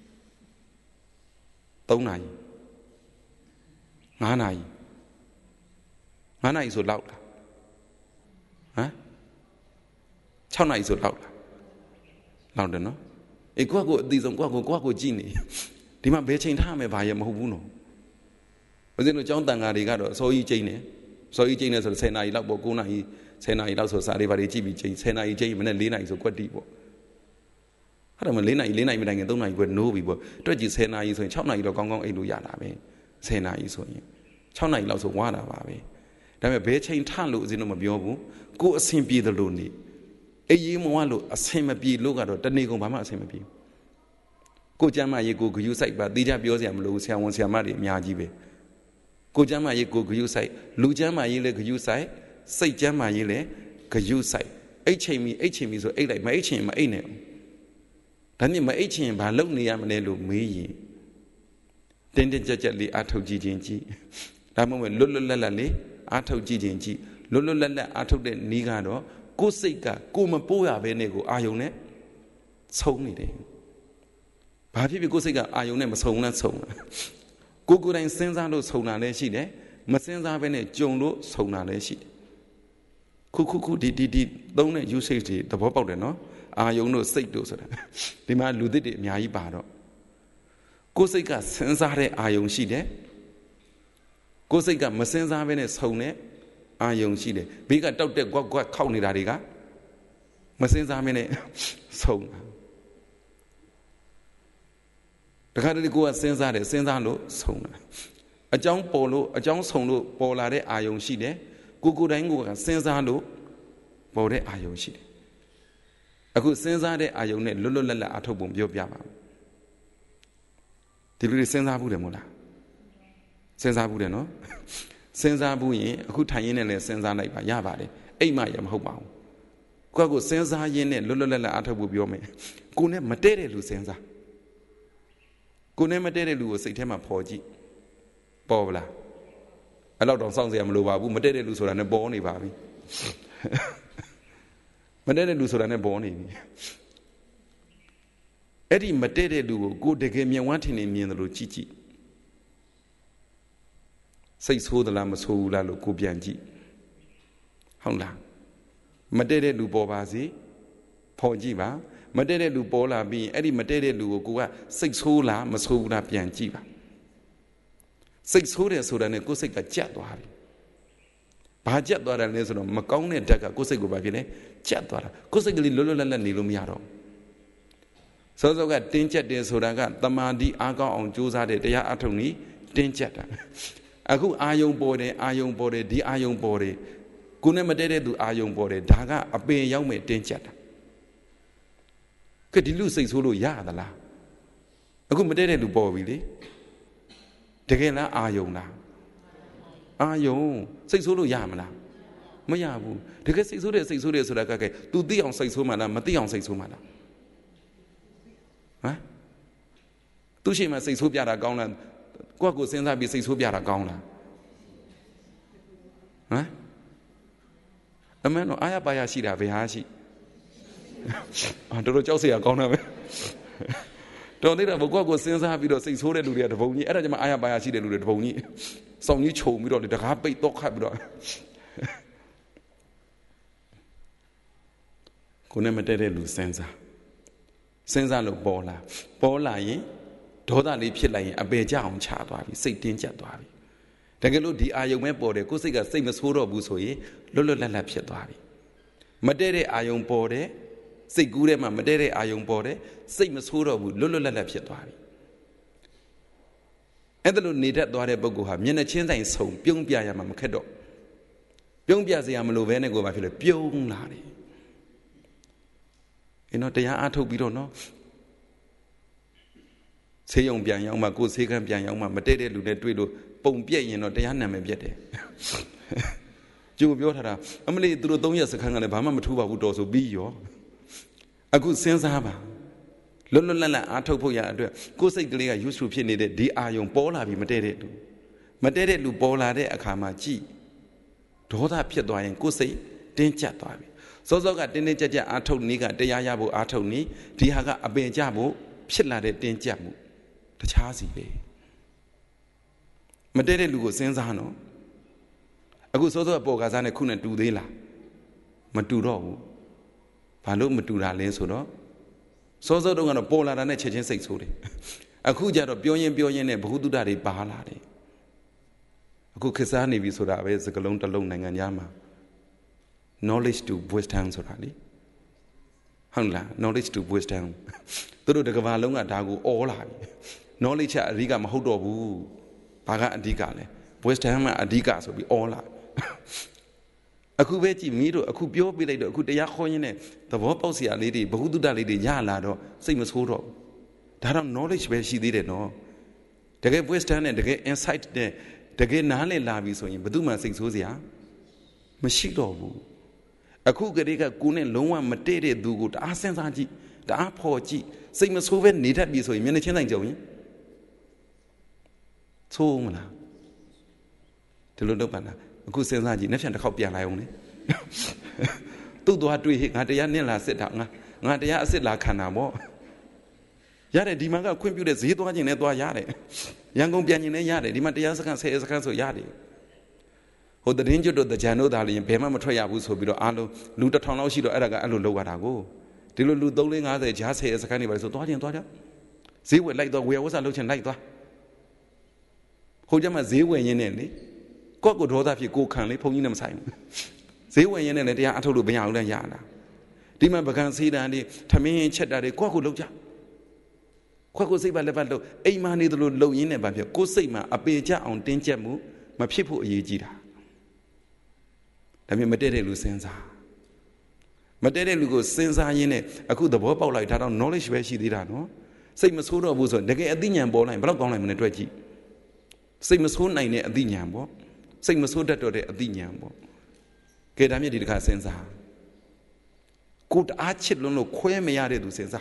S1: ၃နာရီ၅နာရီ၅နာရီဆိုလောက်လားဟမ်၆နာရီဆိုလောက်လားလောက်တယ်နော်အေးကိုကကိုအသေးဆုံးကိုကကိုကိုကကိုကြည့်နေဒီမှာဘယ်ချိန်ထားမယ်ဘာရမဟုတ်ဘူးနော်ဦးဇင်းတို့ကျောင်းတန်ဃာတွေကတော့စောကြီးကျိန်းတယ်စောကြီးကျိန်းတယ်ဆိုတော့၁၀နာရီလောက်ပေါ့၉နာရီ၁၀နာရီလောက်ဆိုစားတွေဘာတွေကြည့်ပြီးကျိန်း၁၀နာရီကျိန်းမနေ့၄နာရီဆိုကွက်တီပေါ့အဲ့ဒါမှ၄နာရီ၄နာရီမတိုင်ခင်၃နာရီကွက်နိုးပြီပေါ့တွက်ကြည့်၁၀နာရီဆိုရင်၆နာရီတော့ကောင်းကောင်းအိတ်လို့ရတာပဲ၁၀နာရီဆိုရင်၆နာရီလောက်ဆိုဝါတာပါပဲဒါပေမဲ့ဘယ်ချိန်ထလို့ဦးဇင်းတို့မပြောဘူးကိုအဆင်ပြေတယ်လို့နေအေးရေးမဝလို့အဆင်မပြေလို့ကတော့တနေ့ကုန်ဘာမှအဆင်မပြေကိုကျမ်းမာရေးကိုဂယုစိုက်ပါတိကျပြောစရာမလိုဘူးဆရာဝန်ဆရာမတွေအများကြီးပဲကိုကျမ်းမာရေးကိုဂယုစိုက်လူကျမ်းမာရေးလည်းဂယုစိုက်စိတ်ကျမ်းမာရေးလည်းဂယုစိုက်အိတ်ချိန်မီအိတ်ချိန်မီဆိုအိတ်လိုက်မအိတ်ချိန်မအိတ်နဲ့ဒါနဲ့မအိတ်ချင်ဘာလုပ်နေရမလဲလို့မေးရင်တင်းတင်းကြပ်ကြပ်လေးအားထုတ်ကြည့်ခြင်းကြည့်ဒါမှမဟုတ်လွတ်လွတ်လပ်လပ်လေးအားထုတ်ကြည့်ခြင်းကြည့်လွတ်လွတ်လပ်လပ်အားထုတ်တဲ့နည်းကတော့ကိုယ်စိတ်ကကိုမပိုးရဘဲနဲ့ကိုအာယုံနဲ့ဆုံးနေတယ်ဘာဖြစ်ဖြစ်ကိုယ်စိတ်ကအာယုံနဲ့မဆုံးလားဆုံးလားကိုကိုယ်တိုင်စဉ်းစားလို့ဆုံးတာလည်းရှိတယ်မစဉ်းစားဘဲနဲ့ကြုံလို့ဆုံးတာလည်းရှိတယ်ခုခုခုဒီဒီဒီသုံးတဲ့ usage တွေသဘောပေါက်တယ်နော်အာယုံတို့စိတ်တို့ဆိုတာဒီမှာလူသစ်တွေအများကြီးပါတော့ကိုယ်စိတ်ကစဉ်းစားတဲ့အာယုံရှိတယ်ကိုယ်စိတ်ကမစဉ်းစားဘဲနဲ့ဆုံးတဲ့အာယုံရှိတယ်ဘေးကတောက်တက်ကွက်ကွက်ခောက်နေတာတွေကမစဉ်းစားဘဲနဲ့ဆုံးတာတခါတလေကိုယ်ကစဉ်းစားတယ်စဉ်းစားလို့ဆုံးတာအကြောင်းပေါ်လို့အကြောင်းဆုံးလို့ပေါ်လာတဲ့အာယုံရှိတယ်ကိုကိုယ်တိုင်းကိုယ်ကစဉ်းစားလို့ပေါ်တဲ့အာယုံရှိတယ်အခုစဉ်းစားတဲ့အာယုံနဲ့လွတ်လွတ်လပ်လပ်အထုတ်ပုံပြောပြပါမယ်ဒီလိုစဉ်းစားဘူးတယ်မို့လားစဉ်းစားဘူးတယ်နော်စဉ်းစားဘူးရင်အခုထိုင်ရင်းနဲ့လည်းစဉ်းစားလိုက်ပါရပါတယ်အိမ်မရမဟုတ်ပါဘူးကိုယ့်ကိုစဉ်းစားရင်းနဲ့လွတ်လွတ်လပ်လပ်အထုတ်ဖို့ပြောမယ်ကိုနဲ့မတည့်တဲ့လူစဉ်းစားကိုနဲ့မတည့်တဲ့လူကိုစိတ်ထဲမှာဖော်ကြည့်ပေါ်ဗလားအဲ့တော့တော့စောင့်စရာမလိုပါဘူးမတည့်တဲ့လူဆိုတာနဲ့ပေါ်နေပါပြီမတည့်တဲ့လူဆိုတာနဲ့ပေါ်နေပြီအဲ့ဒီမတည့်တဲ့လူကိုကိုတကယ်မြင်ဝမ်းထင်နေမြင်တယ်လို့ကြည့်ကြည့်စိတ်ဆိုးသလားမဆိုးဘူးလားလို့ကိုပြန်ကြည့်ဟုတ်လားမတည့်တဲ့လူပေါ်ပါစေဖော်ကြည့်ပါမတည့်တဲ့လူပေါ်လာပြီးအဲ့ဒီမတည့်တဲ့လူကိုကိုကစိတ်ဆိုးလားမဆိုးဘူးလားပြန်ကြည့်ပါစိတ်ဆိုးတယ်ဆိုတာနဲ့ကိုယ်စိတ်ကကြက်သွားပြီဘာကြက်သွားတယ်လဲဆိုတော့မကောင်းတဲ့ဓာတ်ကကိုယ်စိတ်ကိုဘာဖြစ်လဲကြက်သွားတာကိုယ်စိတ်ကလေးလွတ်လွတ်လပ်လပ်နေလို့မရတော့စောစောကတင်းကြက်တယ်ဆိုတာကတမာတိအားကောင်းအောင်ကြိုးစားတဲ့တရားအထုတ်နည်းတင်းကြက်တာအခုအာယုံပေါ်တယ်အာယုံပေါ်တယ်ဒီအာယုံပေါ်တယ်ကိုနဲ့မတည့်တဲ့သူအာယုံပေါ်တယ်ဒါကအပင်ရောက်မဲ့တင်းကြက်တာကဲဒီလူစိတ်ဆိုးလို့ရသလားအခုမတည့်တဲ့လူပေါ်ပြီလေတကယ်လားအာယုံလားအာယုံစိတ်ဆိုးလို့ရမလားမရဘူးတကယ်စိတ်ဆိုးတဲ့စိတ်ဆိုးတဲ့ဆိုတာကကဲ तू သိအောင်စိတ်ဆိုးမှလားမသိအောင်စိတ်ဆိုးမှလားဟမ်သူရှိမှစိတ်ဆိုးပြတာကောင်းလားကိုယ့်ကိုစဉ်းစားပြီးစိတ်ဆိုးပြတာကောင်းလားဟမ်အမှန်တော့အာရပါရရှိတာဘယ်ဟာရှိအာတော်တော်ကြောက်စရာကောင်းတာပဲတော်သေးတယ်ဘကိုယ့်ကိုစဉ်းစားပြီးတော့စိတ်ဆိုးတဲ့လူတွေကတပုံကြီးအဲ့ဒါကြမှာအာရပါရရှိတဲ့လူတွေတပုံကြီးစောင်းကြီးခြုံပြီးတော့လေတကားပိတ်တော့ခတ်ပြီးတော့ကိုနဲ့မတည့်တဲ့လူစဉ်းစားစဉ်းစားလို့ပေါ်လာပေါ်လာရင်ဒေါသလေးဖြစ်လိုက်ရင်အပေကြအောင်ချသွားပြီစိတ်တင်းကျပ်သွားပြီတကယ်လို့ဒီအာယုံပဲပေါ်တယ်ကိုယ်စိတ်ကစိတ်မဆိုးတော့ဘူးဆိုရင်လွတ်လွတ်လပ်လပ်ဖြစ်သွားပြီမတည့်တဲ့အာယုံပေါ်တယ်စိတ်ကူးထဲမှာမတည့်တဲ့အာယုံပေါ်တယ်စိတ်မဆိုးတော့ဘူးလွတ်လွတ်လပ်လပ်ဖြစ်သွားပြီအဲ့ဒါလို့နေတတ်သွားတဲ့ပုဂ္ဂိုလ်ဟာမျက်နှာချင်းဆိုင်ဆုံပြုံးပြရမှာမခက်တော့ပြုံးပြစရာမလိုဘဲနဲ့ကိုယ်ဘာဖြစ်လဲပြုံးလာတယ်အဲ့တော့တရားအားထုတ်ပြီးတော့နော်ဆေးရုံပြန်ရောက်မှကိုယ်ဆေးကန်းပြန်ရောက်မှမတည့်တဲ့လူနဲ့တွေ့လို့ပုံပြက်ရင်တော့တရားနာမည်ပြက်တယ်ကျိုးပြောထားတာအမလေးသူတို့သုံးရက်စခန်းကလည်းဘာမှမထူးပါဘူးတော်ဆိုပြီးရောအခုစဉ်းစားပါလွတ်လွတ်လပ်လပ်အားထုတ်ဖို့ရအတွက်ကိုယ်စိတ်ကလေးကယူဆူဖြစ်နေတဲ့ဒီအာယုံပေါ်လာပြီးမတည့်တဲ့လူမတည့်တဲ့လူပေါ်လာတဲ့အခါမှာကြည်ဒေါသဖြစ်သွားရင်ကိုယ်စိတ်တင်းကျပ်သွားပြီစောစောကတင်းတင်းကြပ်ကြပ်အားထုတ်နည်းကတရားရဖို့အားထုတ်နည်းဒီဟာကအပင်ကျဖို့ဖြစ်လာတဲ့တင်းကျပ်မှုတခြားစီပဲမတည့်တဲ့လူကိုစဉ်းစားနော်အခုစောစောပေါ်ကစားနဲ့ခုနဲ့တူသေးလားမတူတော့ဘူးဘာလို့မတူတာလဲဆိုတော့စောစောတုန်းကတော့ပေါ်လာတာနဲ့ချက်ချင်းစိတ်ဆိုးတယ်အခုကျတော့ပြောရင်ပြောရင်နဲ့ဘ ഹു တုဒ္ဒတွေပါလာတယ်အခုခေတ်စားနေပြီဆိုတာပဲစကလုံးတစ်လုံးနိုင်ငံသားမှာ knowledge to wisdom ဆိုတာလေဟုတ်လား knowledge to wisdom သူတို့တကဘာလုံးကဒါကိုအော်လာပြီ knowledge အဓိကမဟုတ်တော့ဘူးဘာကအဓိကလဲ wisdom ကအဓိကဆိုပြီးအော်လာအခုပဲကြည့်မီးတို့အခုပြောပြလိုက်တော့အခုတရားခေါ်ရင်းနဲ့သဘောပေါက်စရာလေးတွေဘ ഹു တုဒ္ဒလေးတွေရလာတော့စိတ်မဆိုးတော့ဒါတော့ knowledge ပဲရှိသေးတယ်နော်တကယ် wisdom နဲ့တကယ် insight နဲ့တကယ်နားလည်လာပြီဆိုရင်ဘယ်သူမှစိတ်ဆိုးစရာမရှိတော့ဘူးအခုကလေးကကိုနဲ့လုံးဝမတည့်တဲ့သူကိုတအားစဉ်းစားကြည့် đã phò chị xây mà số bên ní thật bị rồi miễn là chiến thành chồng nhé số mà là thì lúc đó bạn là cô xem ra gì nó chẳng được học bia lại không đấy tôi tôi truy hiện ngài đấy nên là sẽ đặng à ngài đấy sẽ là khả nào bó giá đấy đi mà cái khuyên biểu để gì tôi như này tôi giá đấy yang công bia như này giá đấy đi mà đấy sẽ càng sẽ càng số giá đấy hồi từ đến chỗ đó từ channel đó liền bé mà một thời gian bù số bị đó alo lũ đã thằng lão xí đó ở cái alo lâu cả đó cô thì lũ lũ đâu lên ngài đấy giá sẽ sẽ càng này vậy số tôi liền tôi đó dễ vậy lại tôi quay qua sao lâu chân lại tôi hồi chứ mà dễ vậy như này đấy có cái đồ ta phải cố khăn lấy phong như nằm sai dễ vậy như này này thì ăn thâu được bây giờ lên giá đó đi mà bậc sĩ đó đi tham mình chết đó đi có cái lâu chưa có cái sĩ bà lại bà lâu ấy mà này tôi lâu như này bà phải cố sĩ mà ở bên cha ông tiền cha mu mà phía phụ gì gì đó tham mình mất đấy lúc sinh ra mất đấy lúc sinh ra như này aku đã bảo bảo lại thằng nó knowledge về gì đó nó sĩ mà số đó bù rồi để cái adi nhảm bảo lại, bao con lại mình nói gì sĩ mà số này này adi nhảm bảo sĩ mà số đất đó để adi nhảm bảo cái đó mình đi cái sinh ra cút ác chết luôn rồi khóe mấy nhà đấy tu sinh ra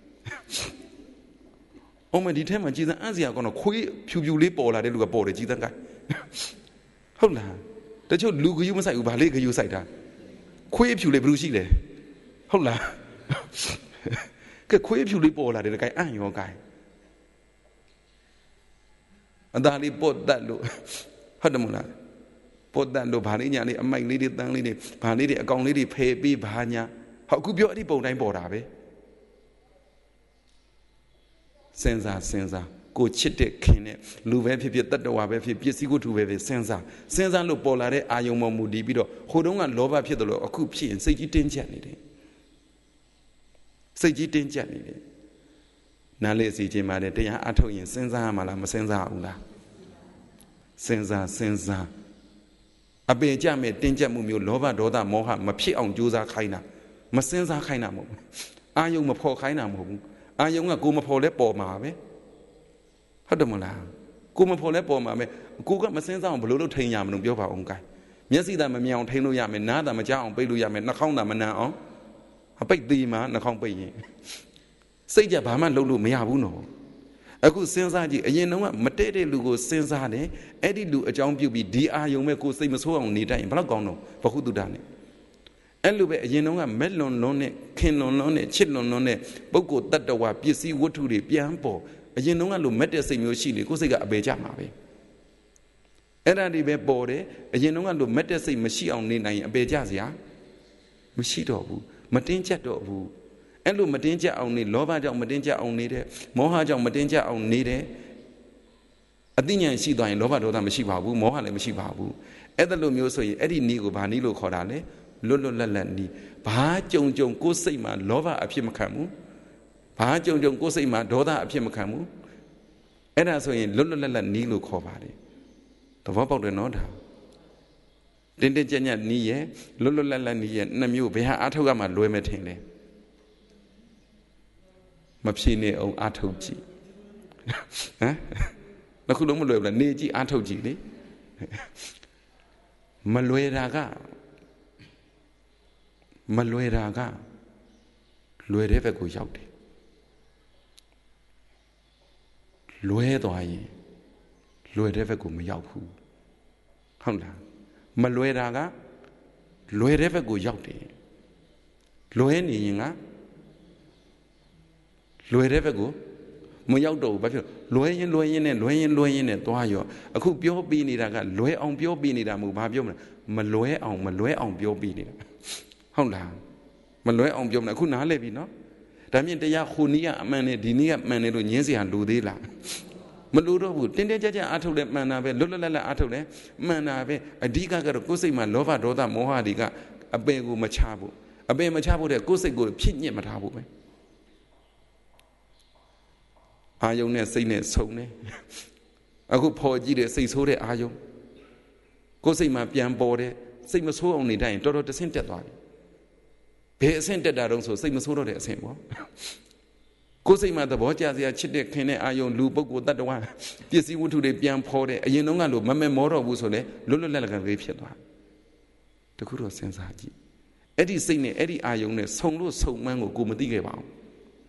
S1: ông mà đi theo mà chỉ là anh gì à còn nó khóe phiu phiu lấy bỏ lại để lúc bỏ để chỉ là cái không làแต่ช่วงลูกก็อยู่ไม่ใส่อุบาลีก็อยู่ใส่ได้คุยผิวเลยบรูซี่เลยဟုတ်လားကဲခွေးဖြူလေးပေါ်လာတယ်ကဲအံ့ရောကဲအသားလေးပုတ်တတ်လို့ဟုတ်တယ်မလားပုတ်တတ်လို့ဗာလေးညာလေးအမိုက်လေးတွေတန်းလေးတွေဗာလေးတွေအကောင်လေးတွေဖယ်ပြီးဗာညာဟောအခုပြောအဲ့ဒီပုံတိုင်းပေါ်တာပဲစဉ်းစားစဉ်းစားကိုချစ်တဲ့ခင်နဲ့လူပဲဖြစ်ဖြစ်တတ္တဝါပဲဖြစ်ပစ္စည်းကိုထူပဲပဲစဉ်းစားစဉ်းစားလို့ပေါ်လာတဲ့အာယုံပေါ်မူတည်ပြီးတော့ဟိုတုန်းကလောဘဖြစ်တယ်လို့အခုဖြစ်ရင်စိတ်ကြီးတင်းကျပ်နေတယ်စိတ်ကြီးတင်းကျပ်နေတယ်နားလေစီခြင်းပါတယ်တရားအထုတ်ရင်စဉ်းစားရမှာလားမစဉ်းစားဘူးလားစဉ်းစားစဉ်းစားအပေကြမဲ့တင်းကျပ်မှုမျိုးလောဘဒေါသမောဟမဖြစ်အောင်ကြိုးစားခိုင်းတာမစဉ်းစားခိုင်းတာမဟုတ်ဘူးအာယုံမဖော်ခိုင်းတာမဟုတ်ဘူးအာယုံကကိုမဖော်လဲပေါ်မှာပဲဟုတ်တယ်မလားကိုမဖော်လဲပေါ်မှာပဲကိုကမစင်းစားအောင်ဘလို့လို့ထိန်ရမလို့ပြောပါအောင်ကိုင်းမျက်စိသာမမြင်အောင်ထိန်လို့ရမယ်နားသာမကြားအောင်ပိတ်လို့ရမယ်နှာခေါင်းသာမနမ်းအောင်အပိတ်သေးမှာနှာခေါင်းပိတ်ရင်စိတ်ကြဘာမှလုပ်လို့မရဘူးနော်အခုစဉ်းစားကြည့်အရင်တုန်းကမတည့်တဲ့လူကိုစဉ်းစားတယ်အဲ့ဒီလူအကြောင်းပြုပြီးဒီအာယုံမဲ့ကိုစိတ်မဆိုးအောင်နေတတ်ရင်ဘယ်တော့ကောင်းတော့ဘဟုတုတ္တနဲ့အဲ့လိုပဲအရင်တုန်းကမက်လွန်လွန်းနဲ့ခင်လွန်လွန်းနဲ့ချစ်လွန်လွန်းနဲ့ပုဂ္ဂိုလ်တ attva ပစ္စည်းဝတ္ထုတွေပြန်ပေါ်အရင်တုန်းကလို့မက်တဲ့စိတ်မျိုးရှိလေကိုယ်စိတ်ကအပေကြမှာပဲအဲ့ဒါတွေပဲပေါ်တယ်အရင်တုန်းကလို့မက်တဲ့စိတ်မရှိအောင်နေနိုင်ရင်အပေကြစရာမရှိတော့ဘူးမတင်းကျပ်တော့ဘူးအဲ့လိုမတင်းကျပ်အောင်နေလောဘကြောင့်မတင်းကျပ်အောင်နေတဲ့မောဟကြောင့်မတင်းကျပ်အောင်နေတဲ့အသိဉာဏ်ရှိသွားရင်လောဘဒေါသမရှိပါဘူးမောဟလည်းမရှိပါဘူးအဲ့ဒါလိုမျိုးဆိုရင်အဲ့ဒီနီးကိုဘာနီးလို့ခေါ်တာလဲလွတ်လွတ်လပ်လပ်နီးဘာကြုံကြုံကိုယ်စိတ်မှာလောဘအဖြစ်မခံဘူးဘာကြုံကြုံကိုယ်စိတ်မှာဒေါသအဖြစ်မခံဘူးအဲ့ဒါဆိုရင်လွတ်လွတ်လပ်လပ်နီးလို့ခေါ်ပါတယ်သဘောပေါက်တယ်နော်ဒါတင်းတင်းကြပ်ကြပ်နီးရဲ့လွတ်လွတ်လပ်လပ်နီးရဲ့နှစ်မျိုးဘယ်ဟာအားထုတ်ရမှလွယ်မယ်ထင်လဲမဖြေနေအောင်အားထုတ်ကြည့်ဟမ်နှစ်ခုလုံးမလွယ်ဘူးလားနေကြည့်အားထုတ်ကြည့်လေမလွယ်တာကမလွယ်တာကလွယ်တဲ့ဘက်ကိုရောက်တယ်လွဲသွားရင်လွယ်တဲ့ဘက်ကိုမရောက်ဘူးဟုတ်လားမလွယ်တာကလွယ်တဲ့ဘက်ကိုရောက်တယ်လွဲနေရင်ကလွယ်တဲ့ဘက်ကိုမရောက်တော့ဘူးဘာဖြစ်လွဲရင်လွဲရင်နဲ့လွဲရင်လွဲရင်နဲ့သွားရောအခုပြောပြီးနေတာကလွဲအောင်ပြောပြီးနေတာမဟုတ်ဘာပြောမလဲမလွဲအောင်မလွဲအောင်ပြောပြီးနေတာဟုတ်လားမလွဲအောင်ပြောမလဲအခုနားလည်ပြီနော်ဒါမြင်တရားခုနီးကအမှန်နဲ့ဒီနီးကမှန်တယ်လို့ညင်းစရာလိုသေးလားမလိုတော့ဘူးတင်းတင်းကြပ်ကြပ်အားထုတ်လဲမှန်တာပဲလွတ်လွတ်လပ်လပ်အားထုတ်လဲမှန်တာပဲအဓိကကတော့ကိုယ်စိတ်မှာလောဘဒေါသမောဟတွေကအပယ်ကိုမချဘူးအပယ်မချဖို့တဲ့ကိုယ်စိတ်ကိုဖြစ်ညစ်မထားဘူးပဲအာယုံနဲ့စိတ်နဲ့ဆုံနေအခုဖော်ကြည့်တဲ့စိတ်ဆိုးတဲ့အာယုံကိုယ်စိတ်မှာပြန်ပေါ်တဲ့စိတ်မဆိုးအောင်နေတိုင်းတော်တော်တဆင့်တက်သွားပြီဘယ်အဆင့်တက်တာတုံးဆိုစိတ်မဆိုးတော့တဲ့အဆင့်ပေါ့ကိုယ်စိတ်မှာသဘောကျစရာချစ်တဲ့ခင်တဲ့အာယုံလူပုဂ္ဂိုလ်တ attva ပစ္စည်းဝတ္ထုတွေပြန်ဖော်တဲ့အရင်တုန်းကလို့မမဲမောတော့ဘူးဆိုလေလွတ်လွတ်လပ်လပ်လေးဖြစ်သွားတခုတော့စဉ်းစားကြည့်အဲ့ဒီစိတ်နဲ့အဲ့ဒီအာယုံနဲ့ဆုံလို့ဆုံမှန်းကိုကိုမသိခဲ့ပါဘူး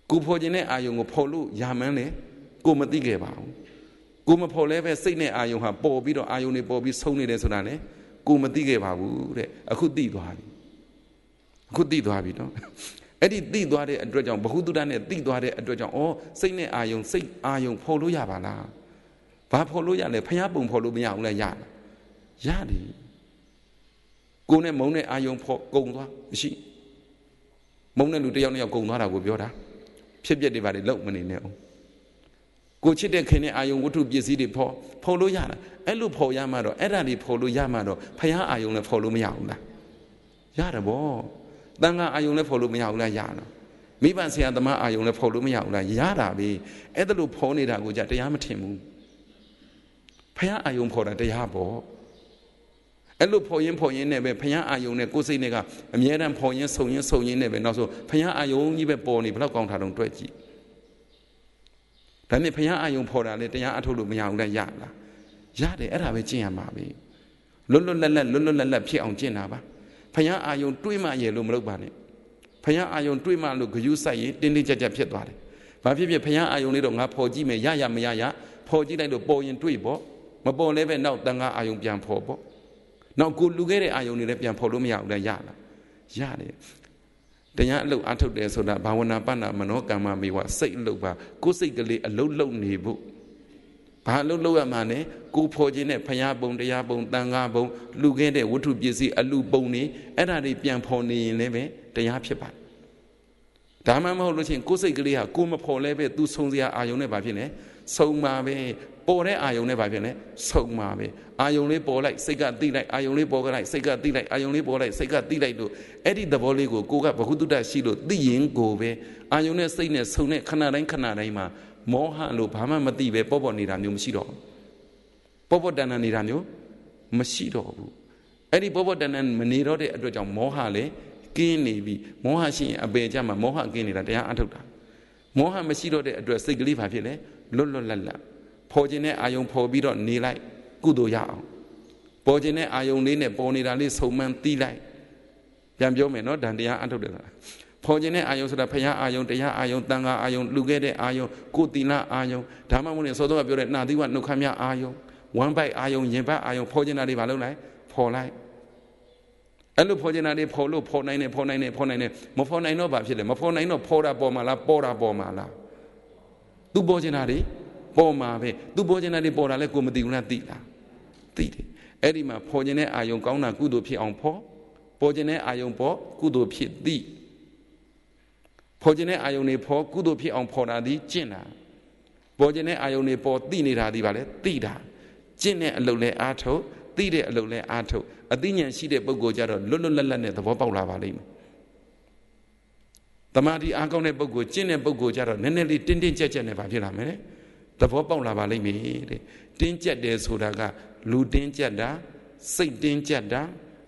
S1: ကိုဖော်ခြင်းနဲ့အာယုံကိုဖော်လို့ရမှန်းလေကိုမသိခဲ့ပါဘူးကိုမဖော်လဲပဲစိတ်နဲ့အာယုံဟာပေါ်ပြီးတော့အာယုံတွေပေါ်ပြီးဆုံးနေတယ်ဆိုတာလေကိုမသိခဲ့ပါဘူးတဲ့အခုသိသွားပြီအခုသိသွားပြီနော်အဲ့ဒီသိသွားတဲ့အတွက်ကြောင့်ဘ ഹു တုဒ္ဒနဲ့သိသွားတဲ့အတွက်ကြောင့်ဩစိတ်နဲ့အာယုံစိတ်အာယုံဖော်လို့ရပါလားဘာဖော်လို့ရလဲဖျားပုံဖော်လို့မရဘူးလားရလားရတယ်ကိုနဲ့မုံနဲ့အာယုံဖော်ကုံသွားမရှိမုံနဲ့လူတယောက်နဲ့ယောက်ကုံသွားတာကိုပြောတာဖြစ်ပျက်တွေပါလေလောက်မနေနဲ့အောင်ကိုချစ်တဲ့ခင်နဲ့အာယုံဝတ္ထုပစ္စည်းတွေဖော်ဖော်လို့ရတာအဲ့လိုဖော်ရမှတော့အဲ့ဒါတွေဖော်လို့ရမှတော့ဖျားအာယုံလည်းဖော်လို့မရဘူးလားရတယ်ဗောတန်ခါအာယုံလည်းဖော်လို့မရဘူးလားရတာမိဘဆရာသမားအာယုံလည်းဖော်လို့မရဘူးလားရတာပဲအဲ့ဒါလို့ဖော်နေတာကိုကြတရားမထင်ဘူးဖျားအာယုံဖော်တာတရားပေါ့အဲ့လိုဖော်ရင်ဖော်ရင်နဲ့ပဲဖျားအာယုံနဲ့ကိုယ်စိတ်နဲ့ကအမြဲတမ်းဖော်ရင်ဆုံရင်ဆုံရင်နဲ့ပဲနောက်ဆိုဖျားအာယုံကြီးပဲပေါ်နေဘယ်တော့ကောင်းတာတော့တွက်ကြည့်ဒါနဲ့ဖျားအာယုံဖော်တာလေတရားအထုတ်လို့မရဘူးလားရလားရတယ်အဲ့ဒါပဲကျင့်ရမှာပဲလွတ်လွတ်လပ်လပ်လွတ်လွတ်လပ်လပ်ဖြစ်အောင်ကျင့်တာပါဖျားအာယုံတွေးမှရလို့မလုပ်ပါနဲ့ဖျားအာယုံတွေးမှလို့ဂယုစိုက်ရင်တင်းတင်းကြပ်ကြပ်ဖြစ်သွားတယ်ဘာဖြစ်ဖြစ်ဖျားအာယုံလေးတော့ငါဖော်ကြည့်မယ်ရရမရရဖော်ကြည့်လိုက်လို့ပေါ်ရင်တွေးပေါ့မပေါ်လဲပဲနောက်တန်ခါအာယုံပြန်ဖော်ပေါ့နောက်ကိုလူခဲ့တဲ့အာယုံတွေလည်းပြန်ဖော်လို့မရဘူးလားရလားရတယ်တရားအလုပ်အထုတ်တယ်ဆိုတာဘာဝနာပဏ္ဏမနောကမ္မမေဝစိတ်အလုပ်ပါကိုယ်စိတ်ကလေးအလုပ်လုပ်နေဖို့ဘာအလုပ်လုပ်ရမှာလဲကိုဖော်ခြင်းနဲ့ဖျားပုံတရားပုံတန်ခါပုံလူခဲ့တဲ့ဝတ္ထုပစ္စည်းအလူပုံနေအဲ့ဒါတွေပြန်ဖော်နေရင်လည်းပဲတရားဖြစ်ပါတယ်ဒါမှမဟုတ်လို့ချင်းကိုယ်စိတ်ကလေးဟာကိုမဖော်လဲပဲသူဆုံးစရာအာယုံနဲ့ဘာဖြစ်လဲဆုံးပါပဲပေါ်တဲ့အာယုံနဲ့ဘာဖြစ်လဲဆုံးပါပဲအာယုံလေးပေါ်လိုက်စိတ်ကသိလိုက်အာယုံလေးပေါ်ကြလိုက်စိတ်ကသိလိုက်အာယုံလေးပေါ်လိုက်စိတ်ကသိလိုက်လို့အဲ့ဒီသဘောလေးကိုကိုကဘ ഹു တုဒ္ဒရှိလို့သိရင်ကိုပဲအာယုံနဲ့စိတ်နဲ့ဆုံတဲ့ခဏတိုင်းခဏတိုင်းမှာမောဟလို့ဘာမှမသိပဲပေါ့ပေါ့နေတာမျိုးမရှိတော့ပေါ့ပေါ့တန်တန်နေတာမျိုးမရှိတော့ဘူးအဲ့ဒီပေါ့ပေါ့တန်တန်မနေတော့တဲ့အတွက်ကြောင့်မောဟလည်းကင်းနေပြီမောဟရှိရင်အပေကြမှာမောဟကင်းနေတာတရားအထုတ်တာမောဟမရှိတော့တဲ့အတွက်စိတ်ကလေးဘာဖြစ်လဲလွတ်လွတ်လပ်လပ်ဖော်ခြင်းနဲ့အာယုံဖော်ပြီးတော့နေလိုက်ကုသိုလ်ရအောင်ပေါ်ခြင်းနဲ့အာယုံလေးနဲ့ပေါ်နေတာလေးဆုံမှန်းသိလိုက်ပြန်ပြောမယ်နော်ဓာန်တရားအထုတ်တယ်ဆိုတာဖော်ခြင်းနဲ့အာယုံဆိုတာဖရာအာယုံတရားအာယုံတန်ခါအာယုံလူခဲ့တဲ့အာယုံကိုယ်တိလအာယုံဓမ္မမို့နဲ့စောစောကပြောတဲ့နာသီဝနှုတ်ခမ်းမြအာယုံဝမ်းပိုက်အာယုံရင်ပတ်အာယုံဖော်ခြင်းတာတွေဘာလုပ်လိုက်ဖော်လိုက်အဲ့လိုဖော်ခြင်းတာတွေဖော်လို့ဖော်နိုင်တယ်ဖော်နိုင်တယ်ဖော်နိုင်တယ်မဖော်နိုင်တော့ဘာဖြစ်လဲမဖော်နိုင်တော့ဖော်တာပေါ်မှာလားပေါ်တာပေါ်မှာလားသူပေါ်ခြင်းတာတွေပေါ်မှာပဲသူပေါ်ခြင်းတာတွေပေါ်တာလဲကိုမသိဘူးလားသိလားသိတယ်အဲ့ဒီမှာဖော်ခြင်းတဲ့အာယုံကောင်းတာကုသိုလ်ဖြစ်အောင်ဖော်ပေါ်ခြင်းတဲ့အာယုံပေါ်ကုသိုလ်ဖြစ်သည်ဖော်ခြင်းတဲ့အာယုံတွေဖော်ကုသိုလ်ဖြစ်အောင်ဖော်တာသည်ကျင့်တာပေါ်ခြင်းတဲ့အာယုံတွေပေါ်သိနေတာသည်ပါလေသိတာကျင့်တဲ့အလုပ်လဲအားထုတ်သိတဲ့အလုပ်လဲအားထုတ်အသိဉာဏ်ရှိတဲ့ပုဂ္ဂိုလ်ကြတော့လွတ်လွတ်လပ်လပ်နဲ့သဘောပေါက်လာပါလိမ့်မယ်တမာတိအားကောင်းတဲ့ပုဂ္ဂိုလ်ကျင့်တဲ့ပုဂ္ဂိုလ်ကြတော့နည်းနည်းလေးတင်းတင်းကြပ်ကြပ်နဲ့ပါဖြစ်လာမယ်သဘောပေါက်လာပါလိမ့်မယ်တဲ့တင်းကြပ်တယ်ဆိုတာကလူတင်းကြပ်တာစိတ်တင်းကြပ်တာ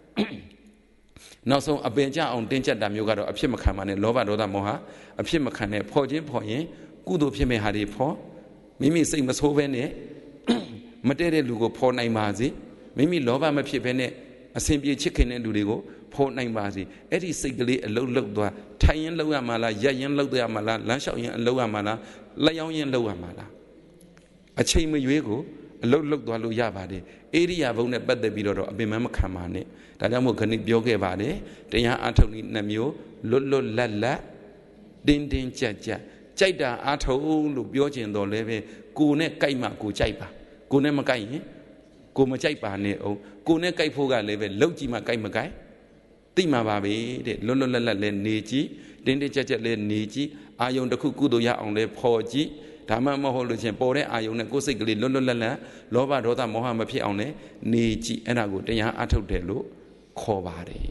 S1: နောက်ဆုံးအပင်ကြအောင်တင်းကြပ်တာမျိုးကတော့အဖြစ်မခံပါနဲ့လောဘဒေါသမောဟအဖြစ်မခံနဲ့ဖော်ခြင်းဖော်ရင်ကုသိုလ်ဖြစ်မဲ့ဟာတွေဖော်မိမိစိတ်မဆိုးဘဲနဲ့မတည့်တဲ့လူကိုဖော်နိုင်ပါစေမိမိလောဘမဖြစ်ဘဲနဲ့အစဉ်ပြေချစ်ခင်တဲ့လူတွေကိုဖော်နိုင်ပါစေအဲ့ဒီစိတ်ကလေးအလုံးလုံးသွားထိုင်ရင်လှုပ်ရမှာလားရက်ရင်လှုပ်ရမှာလားလမ်းလျှောက်ရင်အလှုပ်ရမှာလားလက်ရောက်ရင်လှုပ်ရမှာလားအချိန်မရွေးကိုအလုတ်လုတ်သွားလို့ရပါတယ်ဧရိယာဘုံနဲ့ပတ်သက်ပြီးတော့အပင်မမခံပါနဲ့ဒါကြောင့်မို့ခဏပြောခဲ့ပါတယ်တရားအားထုတ်နည်းနှမျိုးလွတ်လွတ်လပ်လပ်တင်းတင်းကြပ်ကြပ်ကြိုက်တာအားထုတ်လို့ပြောကျင်တော့လည်းပဲကိုယ်နဲ့ကြိုက်မှကိုကြိုက်ပါကိုယ်နဲ့မကြိုက်ရင်ကိုမကြိုက်ပါနဲ့အောင်ကိုယ်နဲ့ကြိုက်ဖို့ကလည်းပဲလှုပ်ကြည့်မှကြိုက်မကြိုက်သိမှာပါပဲတဲ့လွတ်လွတ်လပ်လပ်လည်းနေကြည့်တင်းတင်းကြပ်ကြပ်လည်းနေကြည့်အာယုံတစ်ခုကုသိုလ်ရအောင်လည်းဖော်ကြည့်ဒါမှမဟုတ်လို့ချင်းပေါ်တဲ့အာယုံနဲ့ကိုယ်စိတ်ကလေးလွတ်လွတ်လပ်လပ်လောဘဒေါသမောဟမဖြစ်အောင်လည်းနေကြည့်အဲ့ဒါကိုတရားအထုတ်တယ်လို့ခေါ်ပါတယ်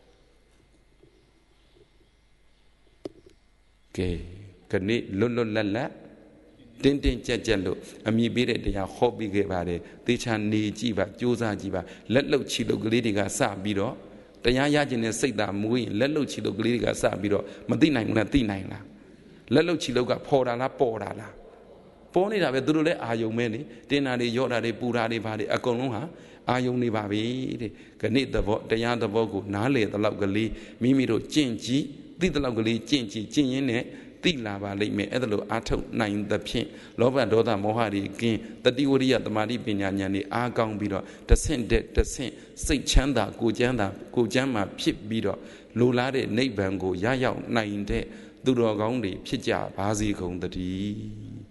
S1: ကဲခဏလွတ်လွတ်လပ်လပ်တင်းတင်းကြပ်ကြပ်လို့အမိပေးတဲ့တရားဟောပြီးခဲ့ပါတယ်သေချာနေကြည့်ပါကြိုးစားကြည့်ပါလက်လုတ်ချီလုတ်ကလေးတွေကစပြီးတော့တရားရခြင်းနဲ့စိတ်သာမွေးရင်လက်လုတ်ချီလုတ်ကလေးတွေကစပြီးတော့မသိနိုင်ဘူးလားသိနိုင်လားလက်လုတ်ချီလုတ်ကဖော်တာလားပေါ်တာလားပေါ်နေတာပဲသူတို့လည်းအာယုံပဲလေတင်တာတွေရော့တာတွေပူတာတွေဘာတွေအကုန်လုံးဟာအာယုံနေပါပြီတဲ့ခဏသဘောတရားသဘောကိုနားလေတလောက်ကလေးမိမိတို့ကျင့်ကြည့်သိတလောက်ကလေးကျင့်ကြည့်ကျင့်ရင်းနဲ့တိလာပါလိမ့်မယ်အဲ့ဒါလိုအားထုတ်နိုင်သဖြင့်လောဘဒေါသမောဟတွေကင်းတတိဝရိယသမာဓိပညာဉာဏ်တွေအားကောင်းပြီးတော့တဆင့်တဲ့တဆင့်စိတ်ချမ်းသာကိုချမ်းသာကိုချမ်းသာဖြစ်ပြီးတော့လိုလားတဲ့နိဗ္ဗာန်ကိုရရောက်နိုင်တဲ့သူတော်ကောင်းတွေဖြစ်ကြပါစေကုန်သတည်း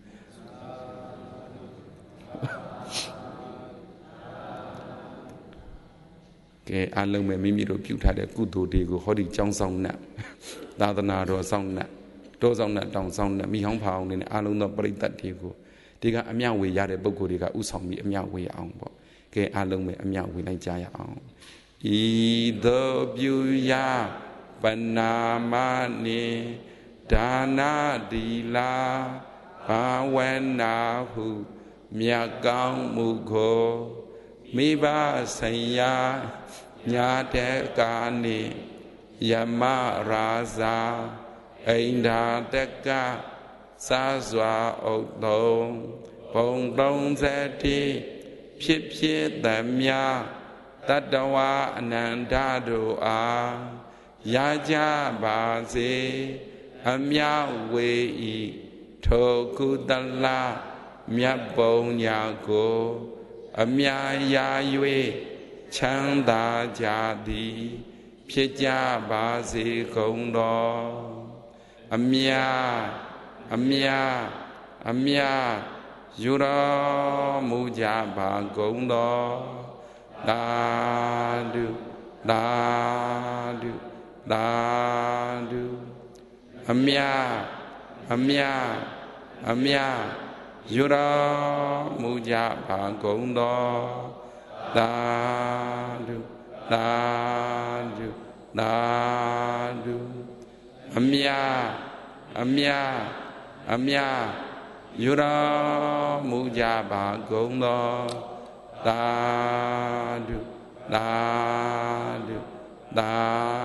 S1: ကဲအလုံးမဲ့မိမိတို့ပြုထားတဲ့ကုသိုလ်တွေကိုဟောဒီကြောင်းဆောင်နှံ့သာသနာတော်ဆောင်နှံ့တောဆောင်နှံ့တောင်ဆောင်နှံ့မိဟောင်းဖာအောင်နေနဲ့အလုံးသောပရိသတ်တွေကိုဒီကအမြဝေရတဲ့ပုဂ္ဂိုလ်တွေကဥဆောင်ပြီးအမြဝေအောင်ပေါ့ကဲအလုံးမဲ့အမြဝေလိုက်ကြရအောင်ဤသို့ပြုရပနာမနိဒါနာဒီလာဘာဝနာဟုမြတ်ကောင်းမှုကိုမိဘဆိုင်ရာညာတဲ့ကာနိယမရာဇာအိန္ဒာတကစာစွာဥဒ္ဒုံဘုံသုံးဆတိဖြစ်ဖြစ်သမျှတတဝအနန္တတို့အားရကြပါစေအမြဝေဤထိုကုသလမြတ်ပုံညာကိုအမြရာ၍ချမ်းသာကြသည်ဖြစ်ကြပါစေကုန်တော်အမြအမြအမြယူတော်မူကြပါကုန်တော်သာဓုသာဓုသာဓုအမြအမြအမြယူတော်မူကြပါကုန်တော်သာဓုသာဓုသာဓုအမြအမြအမြယူတော်မူကြပါကုန်တော်သာဓုသာဓုသာ